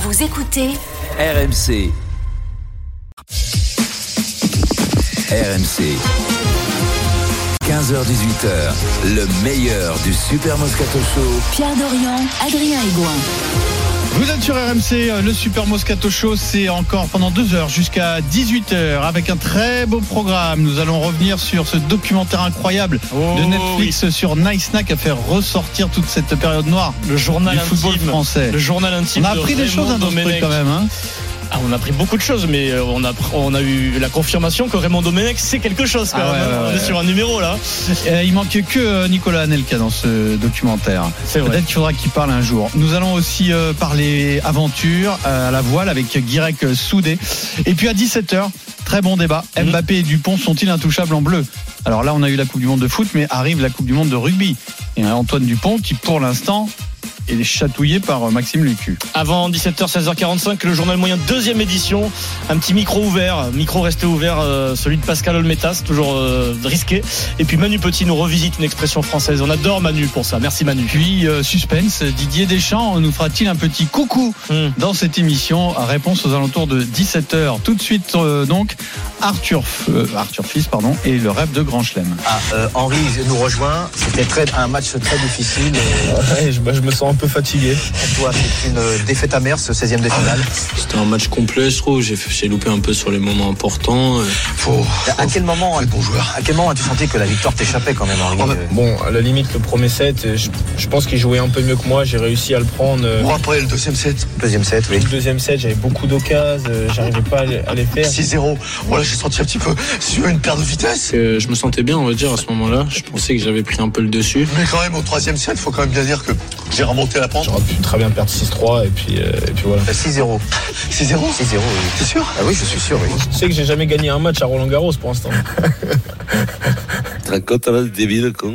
Vous écoutez RMC. RMC. 15h-18h, le meilleur du Super Moscato Show. Pierre Dorian, Adrien Aigouin. Vous êtes sur RMC, le Super Moscato Show, c'est encore pendant 2 heures jusqu'à 18h avec un très beau programme. Nous allons revenir sur ce documentaire incroyable de Netflix sur Nice Na qui a fait ressortir toute cette période noire le journal du football intime, français. Le journal intime. On a appris des choses dans ce truc quand même. On a appris beaucoup de choses, mais on a eu la confirmation que Raymond Domenech c'est quelque chose quand même. On est sur un numéro là. Il manque que Nicolas Anelka dans ce documentaire. C'est vrai. Peut-être qu'il faudra qu'il parle un jour. Nous allons aussi parler aventure à la voile avec Guirec Soudé. Et puis à 17h, très bon débat. Mbappé et Dupont sont-ils intouchables en bleu ? Alors là, on a eu la Coupe du Monde de foot, mais arrive la Coupe du Monde de rugby. Et Antoine Dupont qui, pour l'instant, est chatouillé par Maxime Lucu. Avant 17h, 16h45, le journal moyen, 2e édition. Un petit micro ouvert, micro resté ouvert, celui de Pascal Olmetas, toujours risqué. Et puis Manu Petit nous revisite une expression française. On adore Manu pour ça. Merci Manu. Puis suspense, Didier Deschamps nous fera-t-il un petit coucou dans cette émission? Réponse aux alentours de 17h. Tout de suite donc Arthur Fils et le rêve de Grand Chelem. Henri nous rejoint. C'était un match très difficile. Je me sens un peu fatigué. Pour toi, c'est une défaite amère, ce 16e de finale. C'était un match complet, je trouve. J'ai loupé un peu sur les moments importants. À quel moment as-tu senti que la victoire t'échappait quand même, Henri? Bon, à la limite, le premier set, je pense qu'il jouait un peu mieux que moi. J'ai réussi à le prendre. Bon, après, le deuxième set. Deuxième set, oui. Le deuxième set, j'avais beaucoup d'occasions. J'arrivais pas à les faire. 6-0. Voilà, j'ai senti un petit peu sur une perte de vitesse. Je me sentais bien, on va dire, à ce moment-là. Je pensais que j'avais pris un peu le dessus. Mais quand même, au troisième set, il faut quand même bien dire que j'ai remonté la pente. J'aurais pu très bien perdre 6-3 et puis voilà. 6-0. 6-0, oui. T'es sûr? Ah oui, je suis sûr, oui. Tu sais que j'ai jamais gagné un match à Roland-Garros pour l'instant. Tu te rends compte, là, débile, con.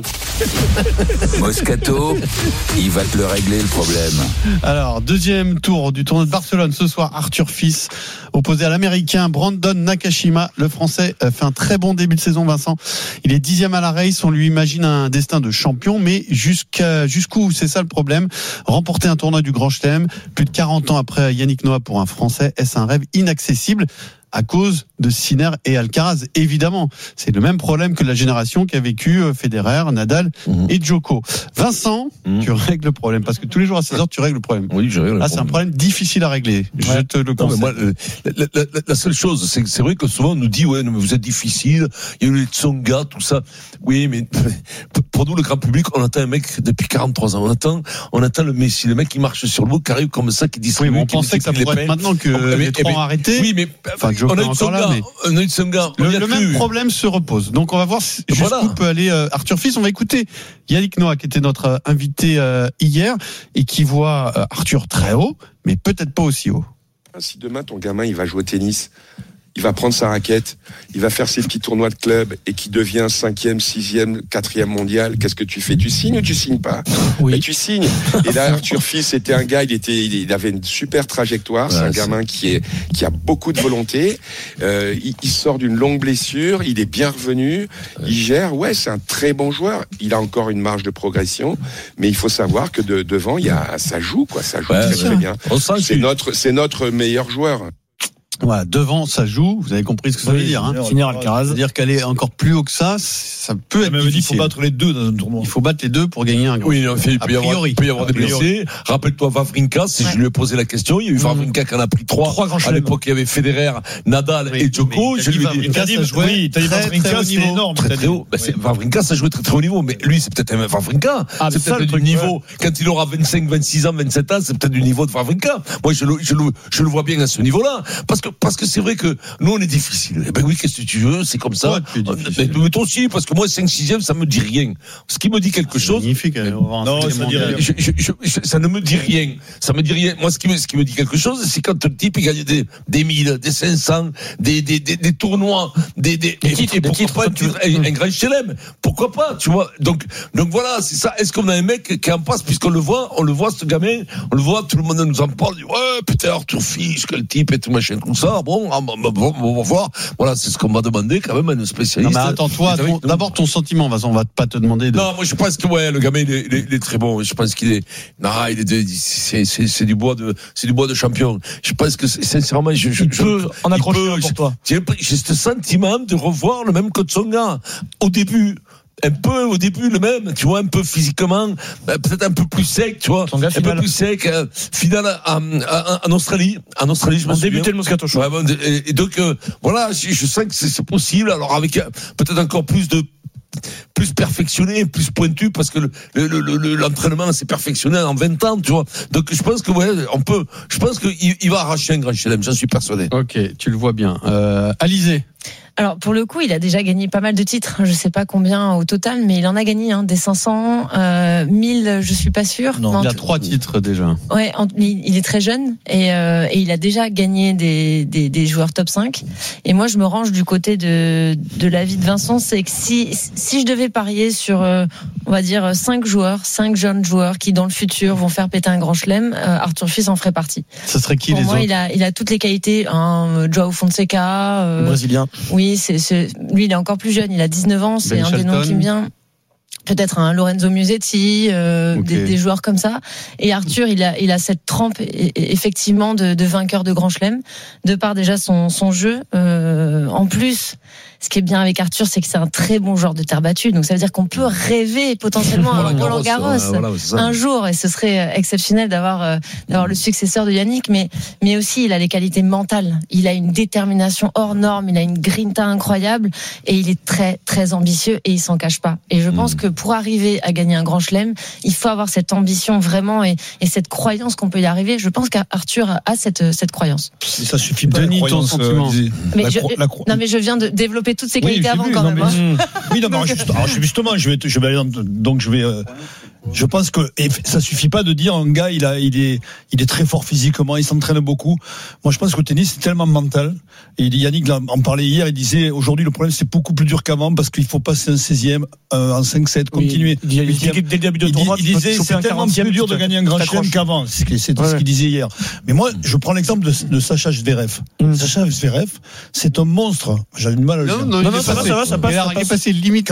Moscato, il va te le régler le problème. Alors, deuxième tour du tournoi de Barcelone ce soir, Arthur Fils opposé à l'américain Brandon Nakashima. Le français fait un très bon début de saison, Vincent. Il est 10e à la race, on lui imagine un destin de champion, mais jusqu'où, c'est ça le problème. Remporter un tournoi du Grand Chelem, plus de 40 ans après Yannick Noah pour un français, est-ce un rêve inaccessible à cause de Sinner et Alcaraz? Évidemment, c'est le même problème que la génération qu'a vécu Federer, Nadal et Djoko. Vincent, tu règles le problème, parce que tous les jours à 16h, tu règles le problème. Oui, je règle le problème. C'est un problème difficile à régler. Je te le conseille. Non, mais moi, la seule chose, c'est vrai que souvent on nous dit, ouais, non, mais vous êtes difficile, il y a eu les Tsonga, tout ça. Oui, mais pour nous, le grand public, on attend un mec depuis 43 ans. On attend le Messi, le mec qui marche sur le mot, qui arrive comme ça, qui distribue. Oui, mais on pensait que ça pourrait être maintenant que les trois ont arrêté. Oui, mais on a eu Tsonga. Le même problème se repose. Donc on va voir jusqu'où peut aller Arthur Fils. On va écouter Yannick Noah qui était notre invité hier et qui voit Arthur très haut, mais peut-être pas aussi haut. Si demain ton gamin il va jouer au tennis, il va prendre sa raquette, il va faire ses petits tournois de club et qui devient 5e, 6e, 4e mondial, qu'est-ce que tu fais? Tu signes ou tu signes pas? Oui. Et tu signes. Et là, Arthur Fils, c'était un gars, il avait une super trajectoire. C'est un gamin qui a beaucoup de volonté. Il sort d'une longue blessure. Il est bien revenu. Il gère. Ouais, c'est un très bon joueur. Il a encore une marge de progression. Mais il faut savoir que devant, ça joue, quoi. Ça joue très bien. C'est notre meilleur joueur. Voilà, devant ça joue, vous avez compris ce que ça veut dire. Finir Alcaraz. C'est-à-dire qu'elle est encore plus haut que ça peut être difficile. Il faut battre les deux dans un tournoi. Il faut battre les deux pour gagner un grand. Oui, il peut y avoir des blessés. Rappelle-toi Wawrinka, je lui ai posé la question. Il y a eu Wawrinka qui en a pris 3 à l'époque, il y avait Federer, Nadal et Djoko. Je lui ai dit, t'as dit Wawrinka, c'est énorme. Très haut. Wawrinka, ça jouait très haut niveau. Mais lui, c'est peut-être un Wawrinka. C'est peut-être du niveau. Quand il aura 25, 26 ans, 27 ans, c'est peut-être du niveau de Wawrinka. Moi, je le vois bien à ce niveau-là. Parce que c'est vrai que nous, on est difficile. Eh ben oui, qu'est-ce que tu veux? C'est comme ça. Mais toi aussi, parce que moi, 5-6e, ça me dit rien. Ce qui me dit quelque chose. Magnifique. Non, ça dit rien. Ça ne me dit rien. Ça me dit rien. Moi, ce qui me dit quelque chose, c'est quand le type, il gagne des 1000, des 500, des tournois, des titres, pourquoi pas un grand chelem? Pourquoi pas, tu vois? Donc voilà, c'est ça. Est-ce qu'on a un mec qui en passe, puisqu'on le voit, ce gamin, on le voit, tout le monde nous en parle, dit, ouais, putain, Arthur Fils, quel type, et tout machin. tout ça. Bon, on va voir. Voilà, c'est ce qu'on m'a demandé quand même à un spécialiste. Non, mais attends, toi, d'abord ton sentiment, Vincent, on va pas te demander de... Non, moi je pense que le gamin il est très bon. Je pense qu'il est, c'est du bois de champion. Je pense que sincèrement, il peut en accrocher pour toi. J'ai ce sentiment de revoir le même que Tsonga au début. Un peu au début le même, tu vois, un peu physiquement, peut-être un peu plus sec, tu vois, un peu plus sec, final en Australie, je me souviens. Débuté le Moscato Show. Ouais, bon, et donc voilà, je sens que c'est possible. Alors avec peut-être encore plus perfectionné, plus pointu, parce que l'entraînement s'est perfectionné en 20 ans, tu vois. Donc je pense que je pense qu'il va arracher un grand chelem, j'en suis persuadé. Ok, tu le vois bien. Alizé. Alors pour le coup, il a déjà gagné pas mal de titres. Je sais pas combien au total, mais il en a gagné des 500, 1000, je suis pas sûre. Non, il a 3 titres déjà. Ouais, il est très jeune et il a déjà gagné des joueurs top 5. Et moi, je me range du côté de l'avis de Vincent, c'est que si je devais parier sur, on va dire 5 jeunes joueurs qui dans le futur vont faire péter un grand chelem, Arthur Fils en ferait partie. Ça serait qui? Pour les moi, autres? il a toutes les qualités. Joao Fonseca, brésilien. Oui, lui, il est encore plus jeune, il a 19 ans, c'est un des noms qui me vient. Peut-être un Lorenzo Musetti, des joueurs comme ça. Et Arthur, il a cette trempe effectivement de vainqueur de Grand Chelem, de par déjà son jeu. En plus, ce qui est bien avec Arthur, c'est que c'est un très bon joueur de terre battue. Donc ça veut dire qu'on peut rêver potentiellement à Roland Garros un jour, et ce serait exceptionnel d'avoir le successeur de Yannick. Mais aussi, il a les qualités mentales. Il a une détermination hors norme, il a une grinta incroyable, et il est très très ambitieux et il s'en cache pas. Et je pense que pour arriver à gagner un grand chelem, il faut avoir cette ambition vraiment et cette croyance qu'on peut y arriver. Je pense qu'Arthur a cette croyance. Mais ça suffit pas. Denis, ton sentiment. Mais je viens de développer toutes ces qualités avant quand même. Oui, non, mais justement, je pense que ça suffit pas de dire un gars il est très fort physiquement, il s'entraîne beaucoup. Moi je pense que le tennis c'est tellement mental. Et Yannick en parlait hier, il disait aujourd'hui le problème c'est beaucoup plus dur qu'avant parce qu'il faut passer un 16e, en 5-7, continuer. Dès le début de tournoi, il disait c'est tellement plus dur de gagner un grand chelem qu'avant. C'est ce qu'il disait hier. Mais moi je prends l'exemple de Sacha Zverev. Sacha Zverev, c'est un monstre. J'avais du mal à le dire. Non, ça passe. Il est passé limite.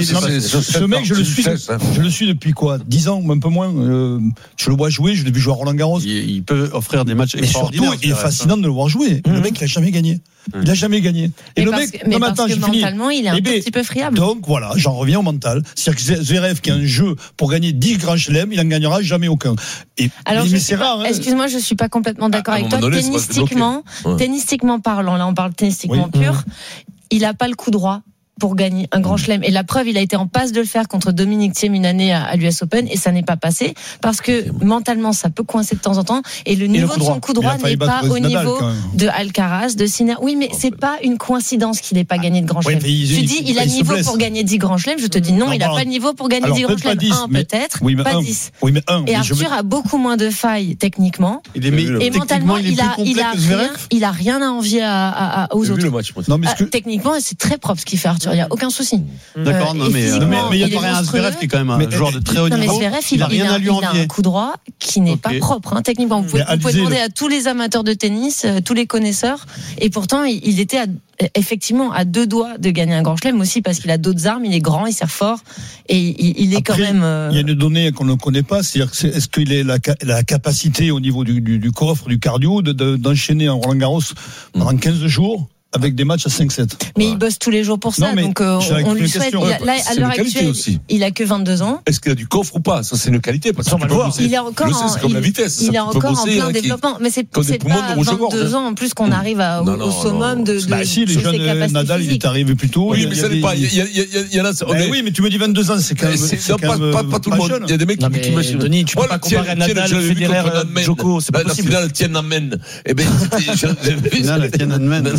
Ce mec je le suis depuis quoi? 10 ans ou un peu moins. Je le vois jouer, je l'ai vu jouer à Roland Garros. Il peut offrir des matchs extraordinaires. Surtout, il est fascinant de le voir jouer. Le mec, il a jamais gagné. Il a jamais gagné. Et parce que mentalement, il est un petit peu friable. Donc voilà, j'en reviens au mental. C'est-à-dire que Zverev qui a un jeu pour gagner 10 grands chelems, il n'en gagnera jamais aucun. Alors, mais c'est rare. Excuse-moi, je suis pas complètement d'accord avec toi. Tennistiquement parlant, là on parle tennistiquement pur, il a pas le coup droit pour gagner un grand chelem. Et la preuve, il a été en passe de le faire contre Dominic Thiem une année à l'US Open et ça n'est pas passé parce que mentalement, ça peut coincer de temps en temps et le niveau de son coup droit n'est pas au niveau de Alcaraz, de Sinner. Oui, mais c'est pas une coïncidence qu'il n'ait pas gagné de grand chelem. Tu dis, il a le niveau pour gagner 10 grands chelems. Je te dis non, il n'a pas le niveau pour gagner 10 grands chelems. Un peut-être, pas 10. Et Arthur a beaucoup moins de failles techniquement. Et mentalement, il a rien à envier aux autres. Techniquement, c'est très propre ce qu'il fait Arthur. Il n'y a aucun souci. D'accord, mais il y a pas un Zverev qui est quand même un joueur de très haut niveau. Mais Zverev, il a un coup droit qui n'est pas propre, techniquement. Vous pouvez demander à tous les amateurs de tennis, tous les connaisseurs, et pourtant, il était effectivement à 2 doigts de gagner un grand chelem aussi parce qu'il a d'autres armes, il est grand, il sert fort et il est quand même. Il y a une donnée qu'on ne connaît pas, c'est-à-dire est-ce qu'il a la capacité au niveau du coffre, du cardio, d'enchaîner un Roland Garros pendant 15 jours avec des matchs à 5-7. Mais il bosse tous les jours pour ça, donc on lui souhaite. Là, à l'heure actuelle, il a que 22 ans. Est-ce qu'il a du coffre ou pas? Ça, c'est une qualité. Parce il est encore c'est comme la vitesse. Il est encore en plein développement. Mais c'est pas à 22 ans en plus qu'on arrive au summum de si, les jeunes, Nadal, il est arrivé plus tôt. Oui, mais ça n'est pas. Il y en a. Oui, mais tu me dis 22 ans, c'est quand même. Pas tout le monde. Il y a des mecs qui me. Denis, tu peux pas comparer Nadal, Federer, Djoko. C'est pas possible. La finale Tiananmen. Eh ben, la Tiananmen.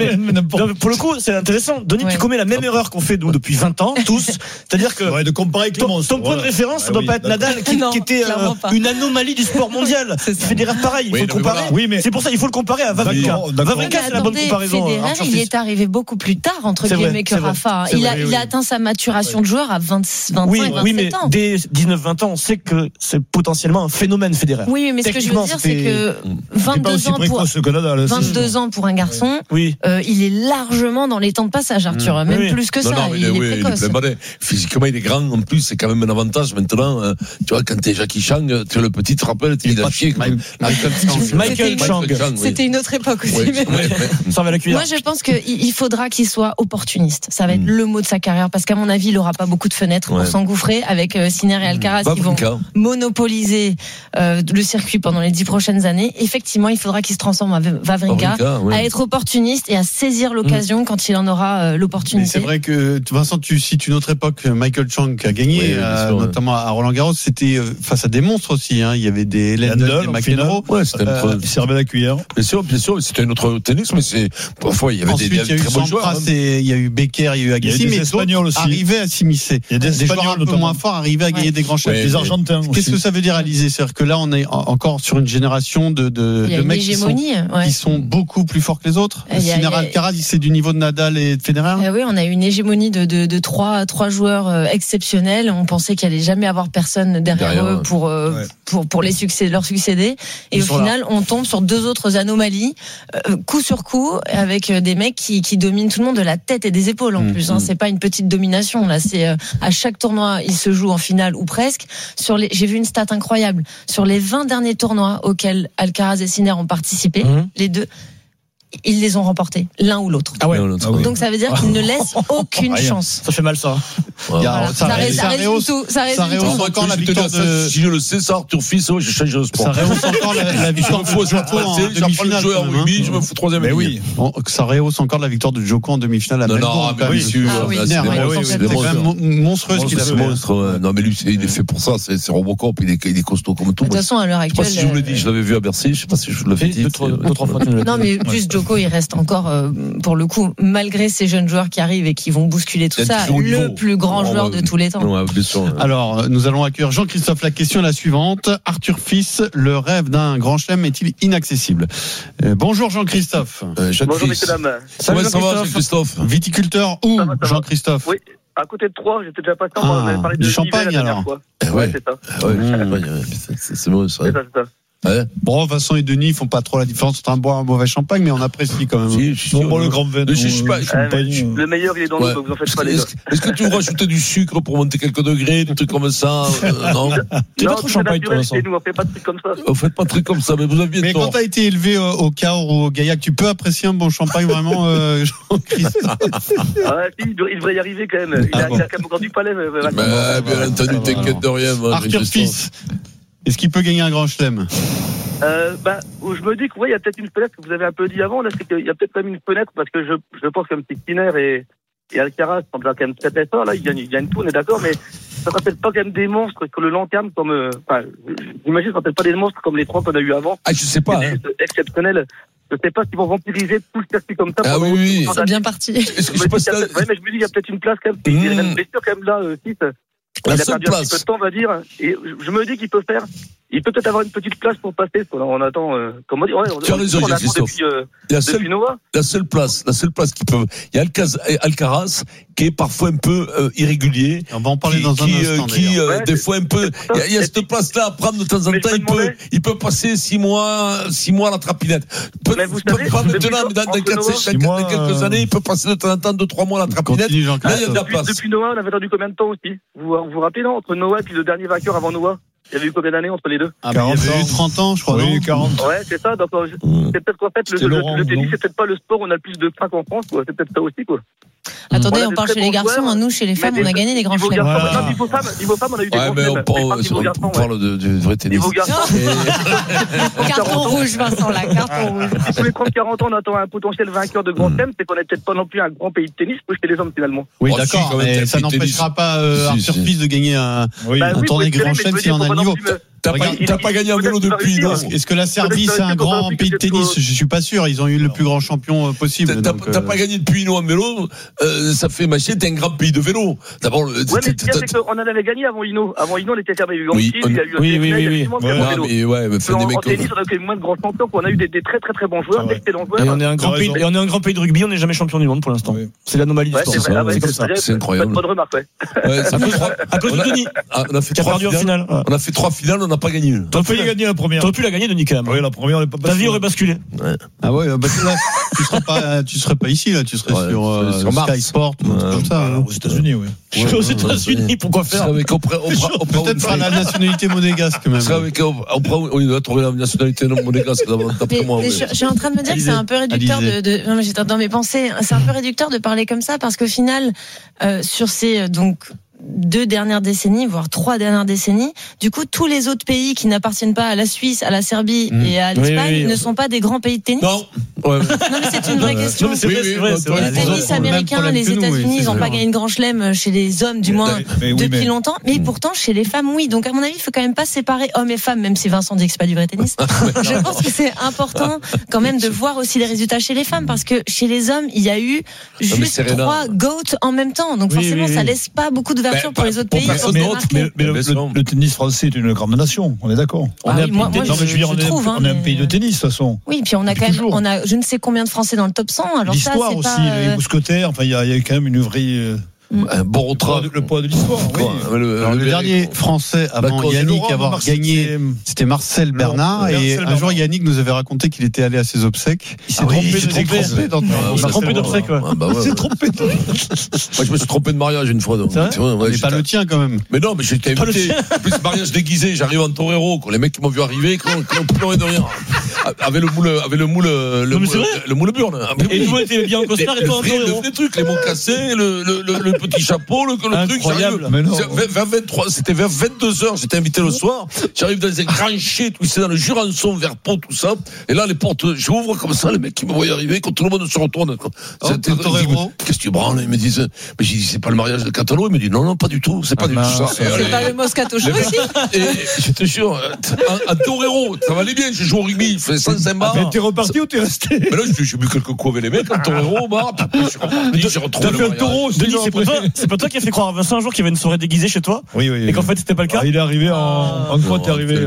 pour le coup, c'est intéressant. Denis, tu commets la même erreur qu'on fait nous depuis 20 ans, tous. C'est-à-dire que de comparer avec ton point de référence, ça doit pas être Nadal qui était une anomalie du sport mondial. Federer pareil, il faut le comparer. C'est pour ça il faut le comparer à Wawrinka. Wawrinka, c'est la bonne comparaison. Federer, il est arrivé beaucoup plus tard entre guillemets que Rafa. Il a atteint sa maturation de joueur à 25-27 ans. Oui, mais dès 19-20 ans, on sait que c'est potentiellement un phénomène Federer. Oui, mais ce que je veux dire, c'est que 22 ans pour un garçon, il est largement dans les temps de passage, Arthur. Même plus que ça. Il est précoce. Physiquement, il est grand. En plus, c'est quand même un avantage maintenant. Tu vois, quand t'es Jackie Chan, tu es le petit, tu te rappelles, il a chier. Michael Chang. C'était une autre époque aussi. Ça va la cuillère. Moi, je pense qu'il faudra qu'il soit opportuniste. Ça va être le mot de sa carrière, parce qu'à mon avis, il n'aura pas beaucoup de fenêtres pour s'engouffrer avec Sinner et Alcaraz qui vont monopoliser le circuit pendant les 10 prochaines années. Effectivement, il faudra qu'il se transforme en Wawrinka, à être opportuniste et à saisir l'occasion quand il en aura l'opportunité. Mais c'est vrai que Vincent, tu cites une autre époque, Michael Chang qui a gagné, notamment à Roland-Garros. C'était face à des monstres aussi. Il y avait des Lendl, des McEnroe. Il servait la cuillère. Bien sûr, c'était un autre tennis, mais parfois il y avait ensuite, des très bons joueurs. Il y a eu Becker, il y a eu Agassi, mais d'autres arrivaient à s'immiscer. Il y a des joueurs un peu moins forts arrivaient à gagner des grands chefs. Les Argentins. Qu'est-ce que ça veut dire, Alizé? C'est-à-dire que là, on est encore sur une génération de mecs qui sont beaucoup plus forts que les autres. Sinner, Alcaraz, c'est du niveau de Nadal et de Federer. Oui, on a une hégémonie de trois joueurs exceptionnels. On pensait qu'il allait jamais avoir personne derrière eux pour leur succéder. Et au final, on tombe sur deux autres anomalies, coup sur coup, avec des mecs qui dominent tout le monde de la tête et des épaules en plus. C'est pas une petite domination. Là, c'est à chaque tournoi, il se joue en finale ou presque. J'ai vu une stat incroyable. Sur les 20 derniers tournois auxquels Alcaraz et Sinner ont participé, les deux, ils les ont remportés, l'un ou l'autre. Donc ça veut dire qu'ils ne laissent aucune chance. Ça fait mal ça. Ça résume tout. Ça résume tout. Encore la victoire de... Si je le sais, ça, Arthur Fils, je change de sport. Ça rehausse encore la victoire de Djoko en demi-finale. Je me fous troisième. Mais oui. Ça rehausse encore la victoire de Djoko en demi-finale à Melbourne. C'est quand même monstrueux ce qu'il a fait. Non, mais lui, il est fait pour ça. C'est Robocop, il est costaud comme tout. De toute façon, à l'heure actuelle. Je sais pas si je vous l'ai dit, je l'avais vu à Bercy, je sais pas si je vous l'avais dit. 2-3 fois. Non, mais plus Djoko, il reste encore, pour le coup, malgré ces jeunes joueurs qui arrivent et qui vont bousculer tout ça, le plus grand joueur de tous les temps. Alors, nous allons accueillir Jean-Christophe. La question est la suivante. Arthur Fils, le rêve d'un grand chelem est-il inaccessible? Bonjour Jean-Christophe. Bonjour messieurs dames. Comment ça va Jean-Christophe? Viticulteur où, Jean-Christophe? Oui, à côté de Troyes, j'étais déjà passé. On avait parlé de Champagne alors. Ouais, c'est ça. C'est bon ça. C'est ça. Ouais. Bon, Vincent et Denis font pas trop la différence entre un bon et un mauvais champagne, mais on apprécie quand même. Le grand vin. Le meilleur, il est dans l'eau, donc vous en faites pas les gars. Est-ce que tu veux rajouter du sucre pour monter quelques degrés, des trucs comme ça? Non. C'est pas trop champagne, toi, Vincent. On fait pas de trucs comme ça. Vous faites pas de trucs comme ça, mais vous aviez tort. Mais quand t'as été élevé au Cahors ou au Gaillac, tu peux apprécier un bon champagne vraiment, Jean-Christophe? Il devrait y arriver quand même. Il a quand même encore du palais. Bien entendu, t'inquiète de rien. Arthur Fils. Est-ce qu'il peut gagner un grand chelem? Je me dis que il y a peut-être une fenêtre que vous avez un peu dit avant, là, c'est qu'il y a peut-être quand même une fenêtre, parce que je pense comme si Sinner et Alcaraz sont déjà quand même très forts, là, ils gagnent tout, on est d'accord, mais ça ne rappelle pas quand même des monstres que le long terme comme, j'imagine, ça ne rappelle pas des monstres comme les trois qu'on a eu avant. Je sais pas. Exceptionnel. Je sais pas s'ils vont vampiriser tout le circuit comme ça. Oui. C'est bien parti. Mais je me dis, il y a peut-être une place quand même. Il y a une blessure quand même là, il a perdu un petit peu de temps, on va dire. Et je me dis qu'il peut peut-être avoir une petite place pour passer. On attend, comme on dit, tu as raison, Christophe. La seule place qui peut. Il y a Alcaraz qui est parfois un peu irrégulier. On va en parler dans un instant. Des fois un peu. Il y a cette place-là à prendre de temps en temps. Il peut passer 6 mois à la trapinette. Pas maintenant, mais dans quelques années, il peut passer de temps en temps 2-3 mois à la trapinette. Là, il y a de la place. Depuis Noah, on avait attendu combien de temps aussi? Vous vous rappelez, non? Entre Noah et puis le dernier vainqueur avant Noah? Il y avait eu combien d'années entre les deux? Il y avait eu 30 ans, je crois. Oui, 40. Ouais, c'est ça. Donc, c'est peut-être qu'en fait, le tennis, c'est peut-être pas le sport où on a le plus de frappes en France, quoi. C'est peut-être ça aussi, quoi. Attendez, on parle chez les garçons, nous, chez les femmes, on a gagné des grands chelems. Niveau femmes, on a eu des grands chelems. On parle du vrai tennis. Niveau garçon. Carton rouge, Vincent, là, carton rouge. Si tous les 30-40 ans, on attend un potentiel vainqueur de grand chelem, c'est qu'on n'est peut-être pas non plus un grand pays de tennis, chez les hommes, finalement. Oui, d'accord, mais ça n'empêchera pas Arthur Fils de gagner un tournoi grand chelem s'il en a le niveau. T'as pas gagné un vélo depuis, non? Est-ce que la Serbie, c'est un grand pays de tennis? Je suis pas sûr. Ils ont eu le plus grand champion possible. T'as pas gagné depuis nous en vélo, ça fait mâcher, t'es un grand pays de vélo. D'abord, ouais, mais ce qu'il y a, c'est qu'on en avait gagné avant Hino. Avant Hino, on était fermé. Il y a eu oui, il y a eu oui. En tennis, on a eu moins de grands champions. On a eu des très très très bons joueurs, d'excellents joueurs. Et on est un grand pays de rugby, on n'est jamais champion du monde pour l'instant. C'est l'anomalie. C'est incroyable. Bonne remarque, ouais. À cause de Denis. On a fait 3 finales. On a fait 3 finales, on n'a pas gagné. T'aurais pu gagner la première. T'aurais pu la gagner, Denis, quand même. Oui, la première, on n'est pas Ta vie aurait basculé. Ah ouais, bah là, tu serais pas ici, là, tu serais sur Sky Sport, comme ça. Aux États-Unis, oui. Aux États-Unis, pourquoi faire? Peut-être faire la nationalité monégasque, même. On doit trouver la nationalité monégasque, d'après moi. Je suis en train de me dire que c'est un peu réducteur non, mais j'étais dans mes pensées. C'est un peu réducteur de parler comme ça parce qu'au final, sur ces, 2 dernières décennies, voire 3 dernières décennies. Du coup, tous les autres pays qui n'appartiennent pas à la Suisse, à la Serbie et à l'Espagne ne sont pas des grands pays de tennis. Non. Non, mais c'est une vraie question. Non, mais c'est vrai. Le tennis américain, les États-Unis, ils n'ont pas gagné de grand chelem chez les hommes, du moins, depuis longtemps. Mais pourtant, chez les femmes, oui. Donc, à mon avis, il faut quand même pas séparer hommes et femmes, même si Vincent dit que c'est pas du vrai tennis. Je pense que c'est important, quand même, de voir aussi les résultats chez les femmes, parce que chez les hommes, il y a eu juste 3 GOAT en même temps. Donc, forcément, ça laisse pas beaucoup de pour les autres pays. Mais le tennis français est une grande nation, on est d'accord. On est un pays de tennis, de toute façon. Oui, puis on a quand même, je ne sais combien de Français dans le top 100. Alors l'histoire aussi, les mousquetaires, enfin, il y a quand même une vraie. Un bon retrait. Le poids de l'histoire. Oui. Le dernier Français avant Yannick à avoir gagné, c'était Marcel Bernard. Et un jour, Yannick nous avait raconté qu'il était allé à ses obsèques. Il s'est trompé d'obsèques. Il s'est trompé. Moi, je me suis trompé de mariage une fois. C'est pas le tien, quand même. Mais non, mais j'étais invité. Plus mariage déguisé, j'arrive en torero. Les mecs qui m'ont vu arriver, qui ont pleuré de rien. Avec le moule burn. Et toi, t'es bien en costard et toi en torero. Les trucs, les mots cassés, le petit chapeau, le truc, incroyable. C'était vers 22h, j'étais invité le soir, j'arrive dans un grand chai, tout ça, dans le Jurançon, vers Pont, tout ça, et là, les portes, j'ouvre comme ça, les mecs qui me voient arriver, quand tout le monde se retourne. Qu'est-ce que tu branles? Ils me disent, mais j'ai dit, c'est pas le mariage de Catalo? Ils me disent, non, pas du tout, c'est pas du tout ça. C'est pas le Moscato Show aussi? Et je te jure, un torero, ça va aller bien, j'ai joué au rugby, il fait 105 bars. Mais t'es reparti ou t'es resté? Mais là, j'ai bu quelques coups avec les mecs, un torero, je suis reparti, j'ai retrouvé le mariage. C'est pas toi qui as fait croire à Vincent un jour qu'il y avait une soirée déguisée chez toi? Oui. Et qu'en fait, c'était pas le cas? Il est arrivé en quoi? T'es arrivé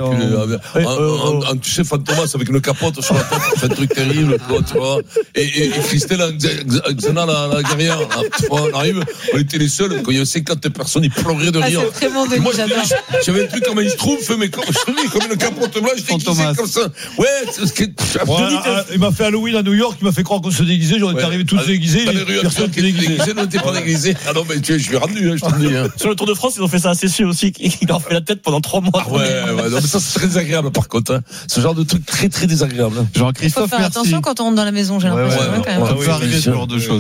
tu sais, Fantomas avec une capote sur la tête, c'est un truc terrible, tu vois. Et Christelle, Xana, la guerrière, on arrive, on était les seuls, quand il y avait 50 personnes, ils pleuraient de rire. C'est très bon, Denis, j'adore. J'avais un truc comme un Schtroumpf, mais comme une capote blanche, j'étais déguisé comme ça. Ouais, c'est ce que. Il m'a fait Halloween à New York, il m'a fait croire qu'on se déguisait, j'en étais arrivé tous déguisés, personne qui déguisé. On n'était pas déguisé. Ah non, mais je suis rendu, je te dis. Sur le Tour de France, ils ont fait ça à Cessieux aussi, il leur fait la tête pendant 3 mois. Ouais, non, mais ça, c'est très désagréable, par contre. Ce genre de truc très, très désagréable. Jean-Christophe, merci. Il faut faire attention quand on rentre dans la maison, j'ai l'impression. Ça peut arriver ce genre de choses.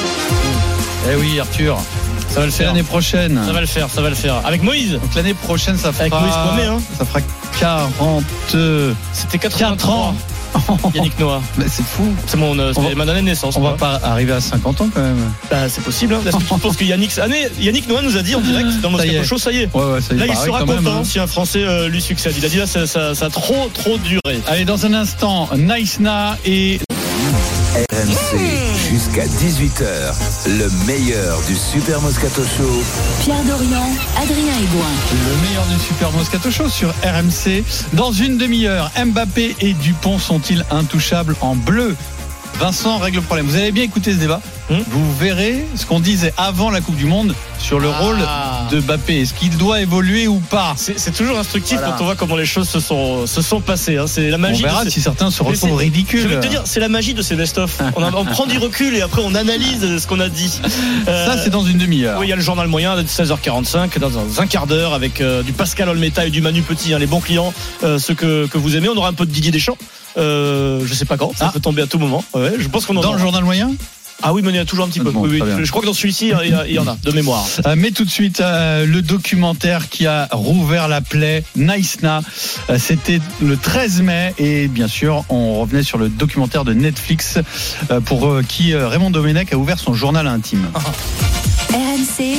Eh oui, Arthur. Ça va le faire l'année prochaine. Ça va le faire. Avec Moïse. Donc l'année prochaine, ça fera. Avec Moïse Pommet, hein. Ça fera 40. C'était 4 ans. Yannick Noah. Mais c'est fou. C'est ma année de naissance. On va pas arriver à 50 ans quand même. Bah, c'est possible. Est-ce que tu penses que Yannick Noah nous a dit en direct dans Moscato Show, ça y est. Ouais, ça y est. Là, il sera content si un Français lui succède. Il a dit là, ça a trop duré. Allez, dans un instant, Naïsna et RMC jusqu'à 18h, le meilleur du Super Moscato Show. Pierre Dorian, Adrien Aigouin. Le meilleur du Super Moscato Show sur RMC. Dans une demi-heure, Mbappé et Dupont sont-ils intouchables en bleu? Vincent règle le problème. Vous avez bien écouté ce débat. Vous verrez ce qu'on disait avant la Coupe du Monde sur le rôle de Mbappé. Est-ce qu'il doit évoluer ou pas? C'est toujours instructif quand on voit comment les choses se sont passées. Hein. C'est la magie. On verra si certains se retrouvent ridicules. Je vais te dire, c'est la magie de ces best-of. On prend du recul et après on analyse ce qu'on a dit. Ça, c'est dans une demi-heure. Oui, il y a le journal moyen de 16h45 dans un quart d'heure avec du Pascal Olmeta et du Manu Petit, les bons clients, ceux que vous aimez. On aura un peu de Didier Deschamps. Je sais pas quand. Ça peut tomber à tout moment. Ouais, je pense qu'on en dans le journal moyen. Ah oui, mais il y a toujours un petit peu. Bon, oui. Je crois que dans celui-ci, il y en a, de mémoire. Mais tout de suite, le documentaire qui a rouvert la plaie, Naïsna. C'était le 13 mai. Et bien sûr, on revenait sur le documentaire de Netflix pour qui Raymond Domenech a ouvert son journal intime. RMC,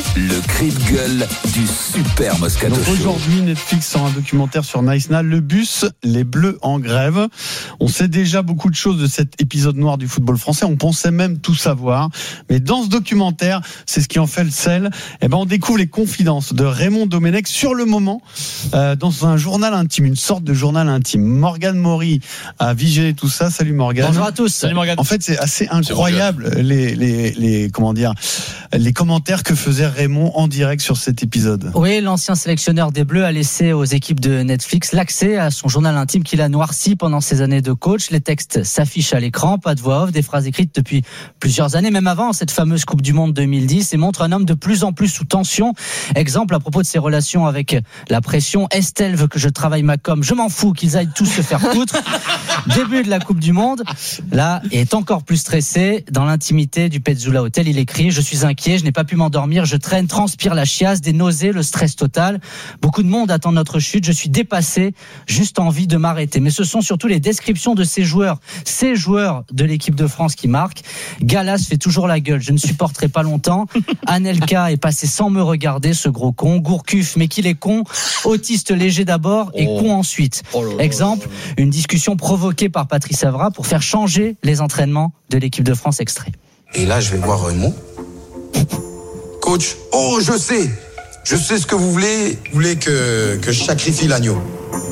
le cri de gueule du Super Moscato Donc Show. aujourd'hui, Netflix sort un documentaire sur Naïsna, le bus, les Bleus en grève. On sait déjà beaucoup de choses de cet épisode noir du football français. On pensait même tout savoir. Mais dans ce documentaire, c'est ce qui en fait le sel. Eh ben, on découvre les confidences de Raymond Domenech sur le moment, dans un journal intime, une sorte de journal intime. Morgane Maury a vigilé tout ça. Salut Morgane. Bonjour à tous. Salut Morgane. En fait, c'est assez incroyable les commentaires que faisait Raymond en direct sur cet épisode. Oui, l'ancien sélectionneur des Bleus a laissé aux équipes de Netflix l'accès à son journal intime qu'il a noirci pendant ses années de coach. Les textes s'affichent à l'écran, pas de voix off, des phrases écrites depuis plusieurs années, même avant cette fameuse Coupe du Monde 2010, et montre un homme de plus en plus sous tension. Exemple à propos de ses relations avec la pression. Estelle veut que je travaille ma com. Je m'en fous, qu'ils aillent tous se faire foutre. Début de la Coupe du Monde. Là, il est encore plus stressé. Dans l'intimité du Petzula Hotel, il écrit: je suis inquiet, je n'ai pas pu m'endormir, je traîne, transpire la chiasse, des nausées, le stress total. Beaucoup de monde attend notre chute, je suis dépassé, juste envie de m'arrêter. Mais ce sont surtout les descriptions de ces joueurs de l'équipe de France qui marquent. Gallas fait toujours la gueule, je ne supporterai pas longtemps. Anelka est passé sans me regarder, ce gros con. Gourcuff, mais qu'il est con. Autiste léger d'abord et con ensuite. Exemple, une discussion provoquée par Patrice Evra pour faire changer les entraînements de l'équipe de France, extrait. Et là, je vais voir Raymond. Coach, je sais ce que vous voulez. Vous voulez que je sacrifie l'agneau.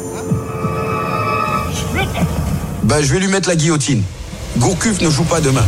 Je vais lui mettre la guillotine. Gourcuff ne joue pas demain.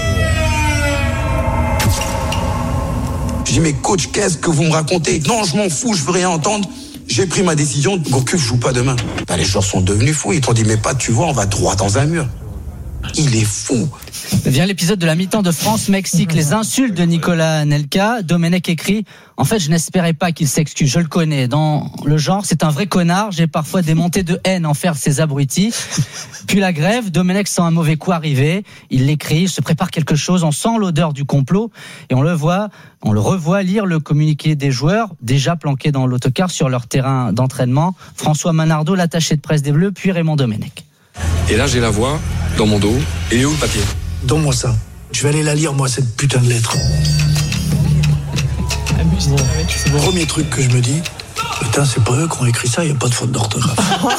Je dis, mais coach, qu'est-ce que vous me racontez? Non, je m'en fous, je veux rien entendre. J'ai pris ma décision, Gourcuff joue pas demain. Les joueurs sont devenus fous, ils t'ont dit, mais pas, tu vois, on va droit dans un mur. Il est fou. Vient l'épisode de la mi-temps de France-Mexique, les insultes de Nicolas Anelka. Domenech écrit: en fait, je n'espérais pas qu'il s'excuse, je le connais. Dans le genre, c'est un vrai connard, j'ai parfois des montées de haine envers ces abrutis. Puis la grève, Domenech sent un mauvais coup arriver. Il l'écrit, il se prépare quelque chose, on sent l'odeur du complot et on le revoit lire le communiqué des joueurs, déjà planqués dans l'autocar sur leur terrain d'entraînement. François Manardo, l'attaché de presse des Bleus, puis Raymond Domenech. Et là, j'ai la voix dans mon dos. Et il est où le papier? Donne-moi ça. Je vais aller la lire, moi, cette putain de lettre. Premier truc que je me dis, putain, c'est pas eux qui ont écrit ça, il n'y a pas de faute d'orthographe.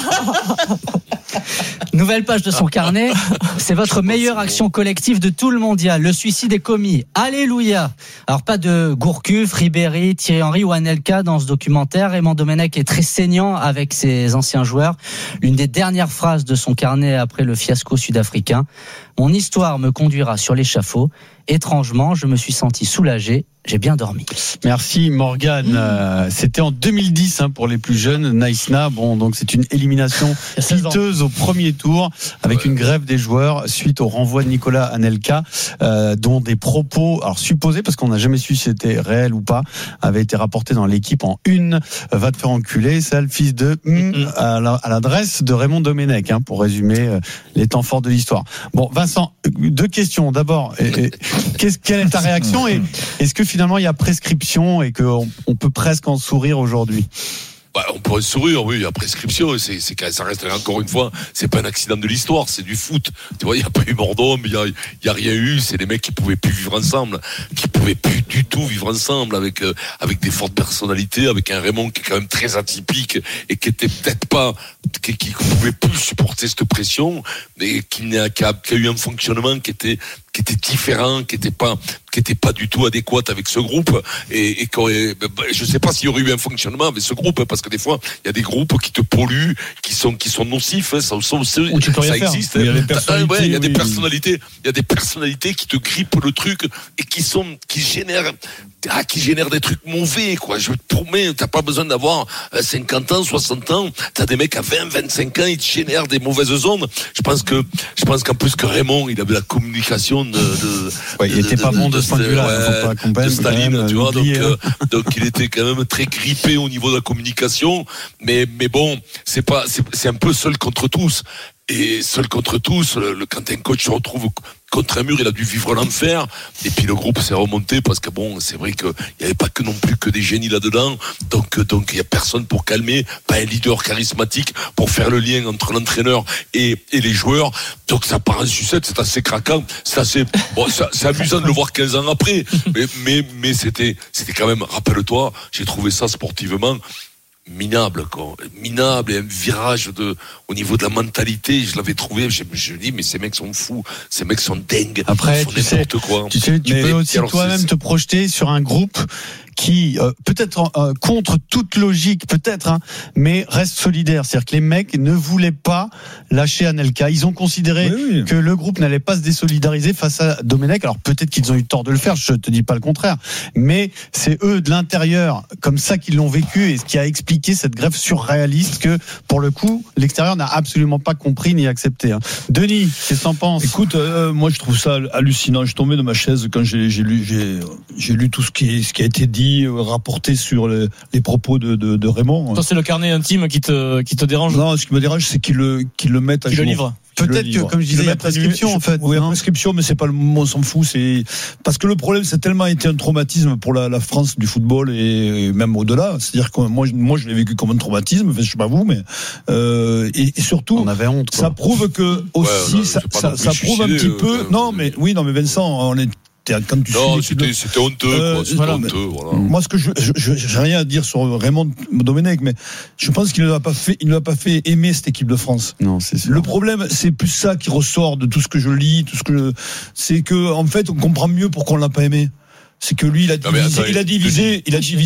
Nouvelle page de son carnet. C'est votre meilleure action collective de tout le mondial. Le suicide est commis. Alléluia. Alors, pas de Gourcuff, Ribéry, Thierry Henry ou Anelka dans ce documentaire. Raymond Domenech est très saignant avec ses anciens joueurs. L'une des dernières phrases de son carnet après le fiasco sud-africain: mon histoire me conduira sur l'échafaud. Étrangement, je me suis senti soulagé. J'ai bien dormi. Merci Morgane. C'était en 2010 pour les plus jeunes. Naïsna, donc c'est une élimination piteuse au premier tour avec une grève des joueurs suite au renvoi de Nicolas Anelka, dont des propos, alors supposés, parce qu'on n'a jamais su si c'était réel ou pas, avaient été rapportés dans l'équipe en une. Va te faire enculer, ça, le fils de à l'adresse de Raymond Domenech, pour résumer les temps forts de l'histoire. Bon, Vincent, deux questions. D'abord, quelle est ta réaction et est-ce que finalement il y a prescription et qu'on peut presque en sourire aujourd'hui? On pourrait sourire, oui, il y a prescription, ça reste encore une fois, c'est pas un accident de l'histoire, c'est du foot. Tu vois, il n'y a pas eu mort d'homme, il y a rien eu, c'est des mecs qui pouvaient plus vivre ensemble, qui pouvaient plus du tout vivre ensemble avec des fortes personnalités, avec un Raymond qui est quand même très atypique et qui était peut-être pas, qui pouvait plus supporter cette pression, mais qui a eu un fonctionnement qui était différent, qui était pas du tout adéquat avec ce groupe et je sais pas s'il y aurait eu un fonctionnement avec ce groupe, parce que des fois il y a des groupes qui te polluent, qui sont nocifs, ça existe. Il y a des personnalités qui te grippent le truc et qui génèrent des trucs mauvais, quoi. Je te promets, t'as pas besoin d'avoir 50 ans, 60 ans, t'as des mecs à 20, 25 ans, ils te génèrent des mauvaises ondes. Je pense qu'en plus que Raymond, il avait la communication il était pas bon de ce point de vue-là, de Staline, tu vois, donc il était quand même très grippé au niveau de la communication, mais bon, c'est un peu seul contre tous. Et seul contre tous, quand un coach se retrouve contre un mur, il a dû vivre l'enfer. Et puis le groupe s'est remonté parce que bon, c'est vrai qu'il n'y avait pas que non plus que des génies là-dedans. Donc il n'y a personne pour calmer, pas un leader charismatique pour faire le lien entre l'entraîneur et les joueurs. Donc ça part en sucette, c'est assez craquant. C'est amusant de le voir 15 ans après. Mais c'était quand même, rappelle-toi, j'ai trouvé ça sportivement minable, et un virage au niveau de la mentalité, je l'avais trouvé, je me dis, mais ces mecs sont fous, ces mecs sont dingues. Après, tu peux aussi toi-même te projeter sur un groupe qui peut-être contre toute logique, peut-être, mais reste solidaire. C'est-à-dire que les mecs ne voulaient pas lâcher Anelka. Ils ont considéré que le groupe n'allait pas se désolidariser face à Domenech. Alors peut-être qu'ils ont eu tort de le faire, je te dis pas le contraire, mais c'est eux de l'intérieur, comme ça qu'ils l'ont vécu, et ce qui a expliqué cette grève surréaliste que, pour le coup, l'extérieur n'a absolument pas compris ni accepté. Denis, qu'est-ce que t'en penses? Écoute, moi je trouve ça hallucinant. Je tombais de ma chaise quand j'ai lu tout ce qui a été dit, rapporté sur les propos de Raymond. Toi, c'est le carnet intime qui te dérange? Non, ce qui me dérange, c'est qu'ils le mettent à jour. Le livre. Peut-être que, comme je disais, il y a prescription, en fait. Oui, il y a prescription, mais c'est pas le mot, on s'en fout. Parce que le problème, c'est tellement été un traumatisme pour la France du football et même au-delà. C'est-à-dire que moi, je l'ai vécu comme un traumatisme. Enfin, je sais pas vous, mais et surtout, on avait honte, quoi. Ça prouve que aussi, ça prouve un petit peu. Non, mais Vincent, on est. Quand tu c'était honteux, voilà. Moi, ce que j'ai rien à dire sur Raymond Domenech, mais je pense qu'il ne l'a pas fait aimer cette équipe de France. Non, c'est sûr. Le problème, c'est plus ça qui ressort de tout ce que je lis, c'est que, en fait, on comprend mieux pourquoi on l'a pas aimé. C'est que lui, il a divisé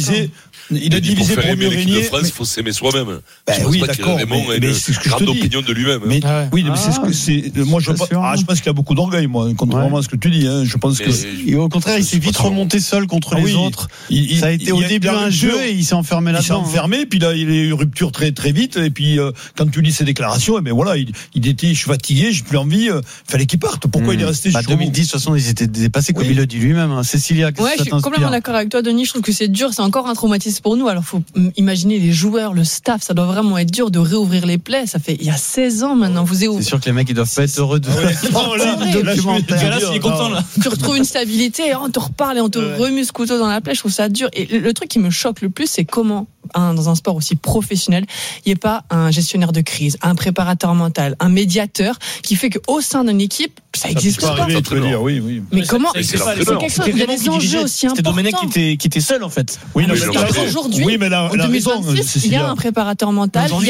pour mieux régner. De France, il faut s'aimer soi-même. Oui, d'accord. Raymond a une grande opinion de lui-même. Oui, mais moi, je pense qu'il a beaucoup d'orgueil, moi, contrairement à ce que tu dis. Je pense que. Et au contraire, il s'est vite remonté seul contre les autres. Ça a été au début un jeu et il s'est enfermé là-dedans. Il s'est enfermé, puis là, il a eu rupture très, très vite. Et puis, quand tu lis ses déclarations, voilà, il était, je suis fatigué, j'ai plus envie, fallait qu'il parte. Pourquoi il est resté jusqu'au bout? 2010, de toute façon, ils étaient dépassés, comme il le dit lui-même. Cécilia, ouais, je suis complètement d'accord avec toi, Denis. Je trouve que c'est dur, c'est encore un traumatisme pour nous. Alors, faut imaginer les joueurs, le staff, ça doit vraiment être dur de réouvrir les plaies. Ça fait il y a 16 ans maintenant. C'est sûr que les mecs, ils doivent pas être heureux de documentaire. Il est content là. Tu retrouves une stabilité, on te reparle et on te remue ce couteau dans la plaie. Je trouve ça dur. Et le truc qui me choque le plus, c'est comment, dans un sport aussi professionnel, il n'y ait pas un gestionnaire de crise, un préparateur mental, un médiateur qui fait qu'au sein d'une équipe, ça existe pas. Oui. Mais comment? C'est quelque chose. Il y a des enjeux aussi importants. C'était Domenech qui était seul en fait. Oui, aujourd'hui, en 2026, il y a un préparateur mental. Il y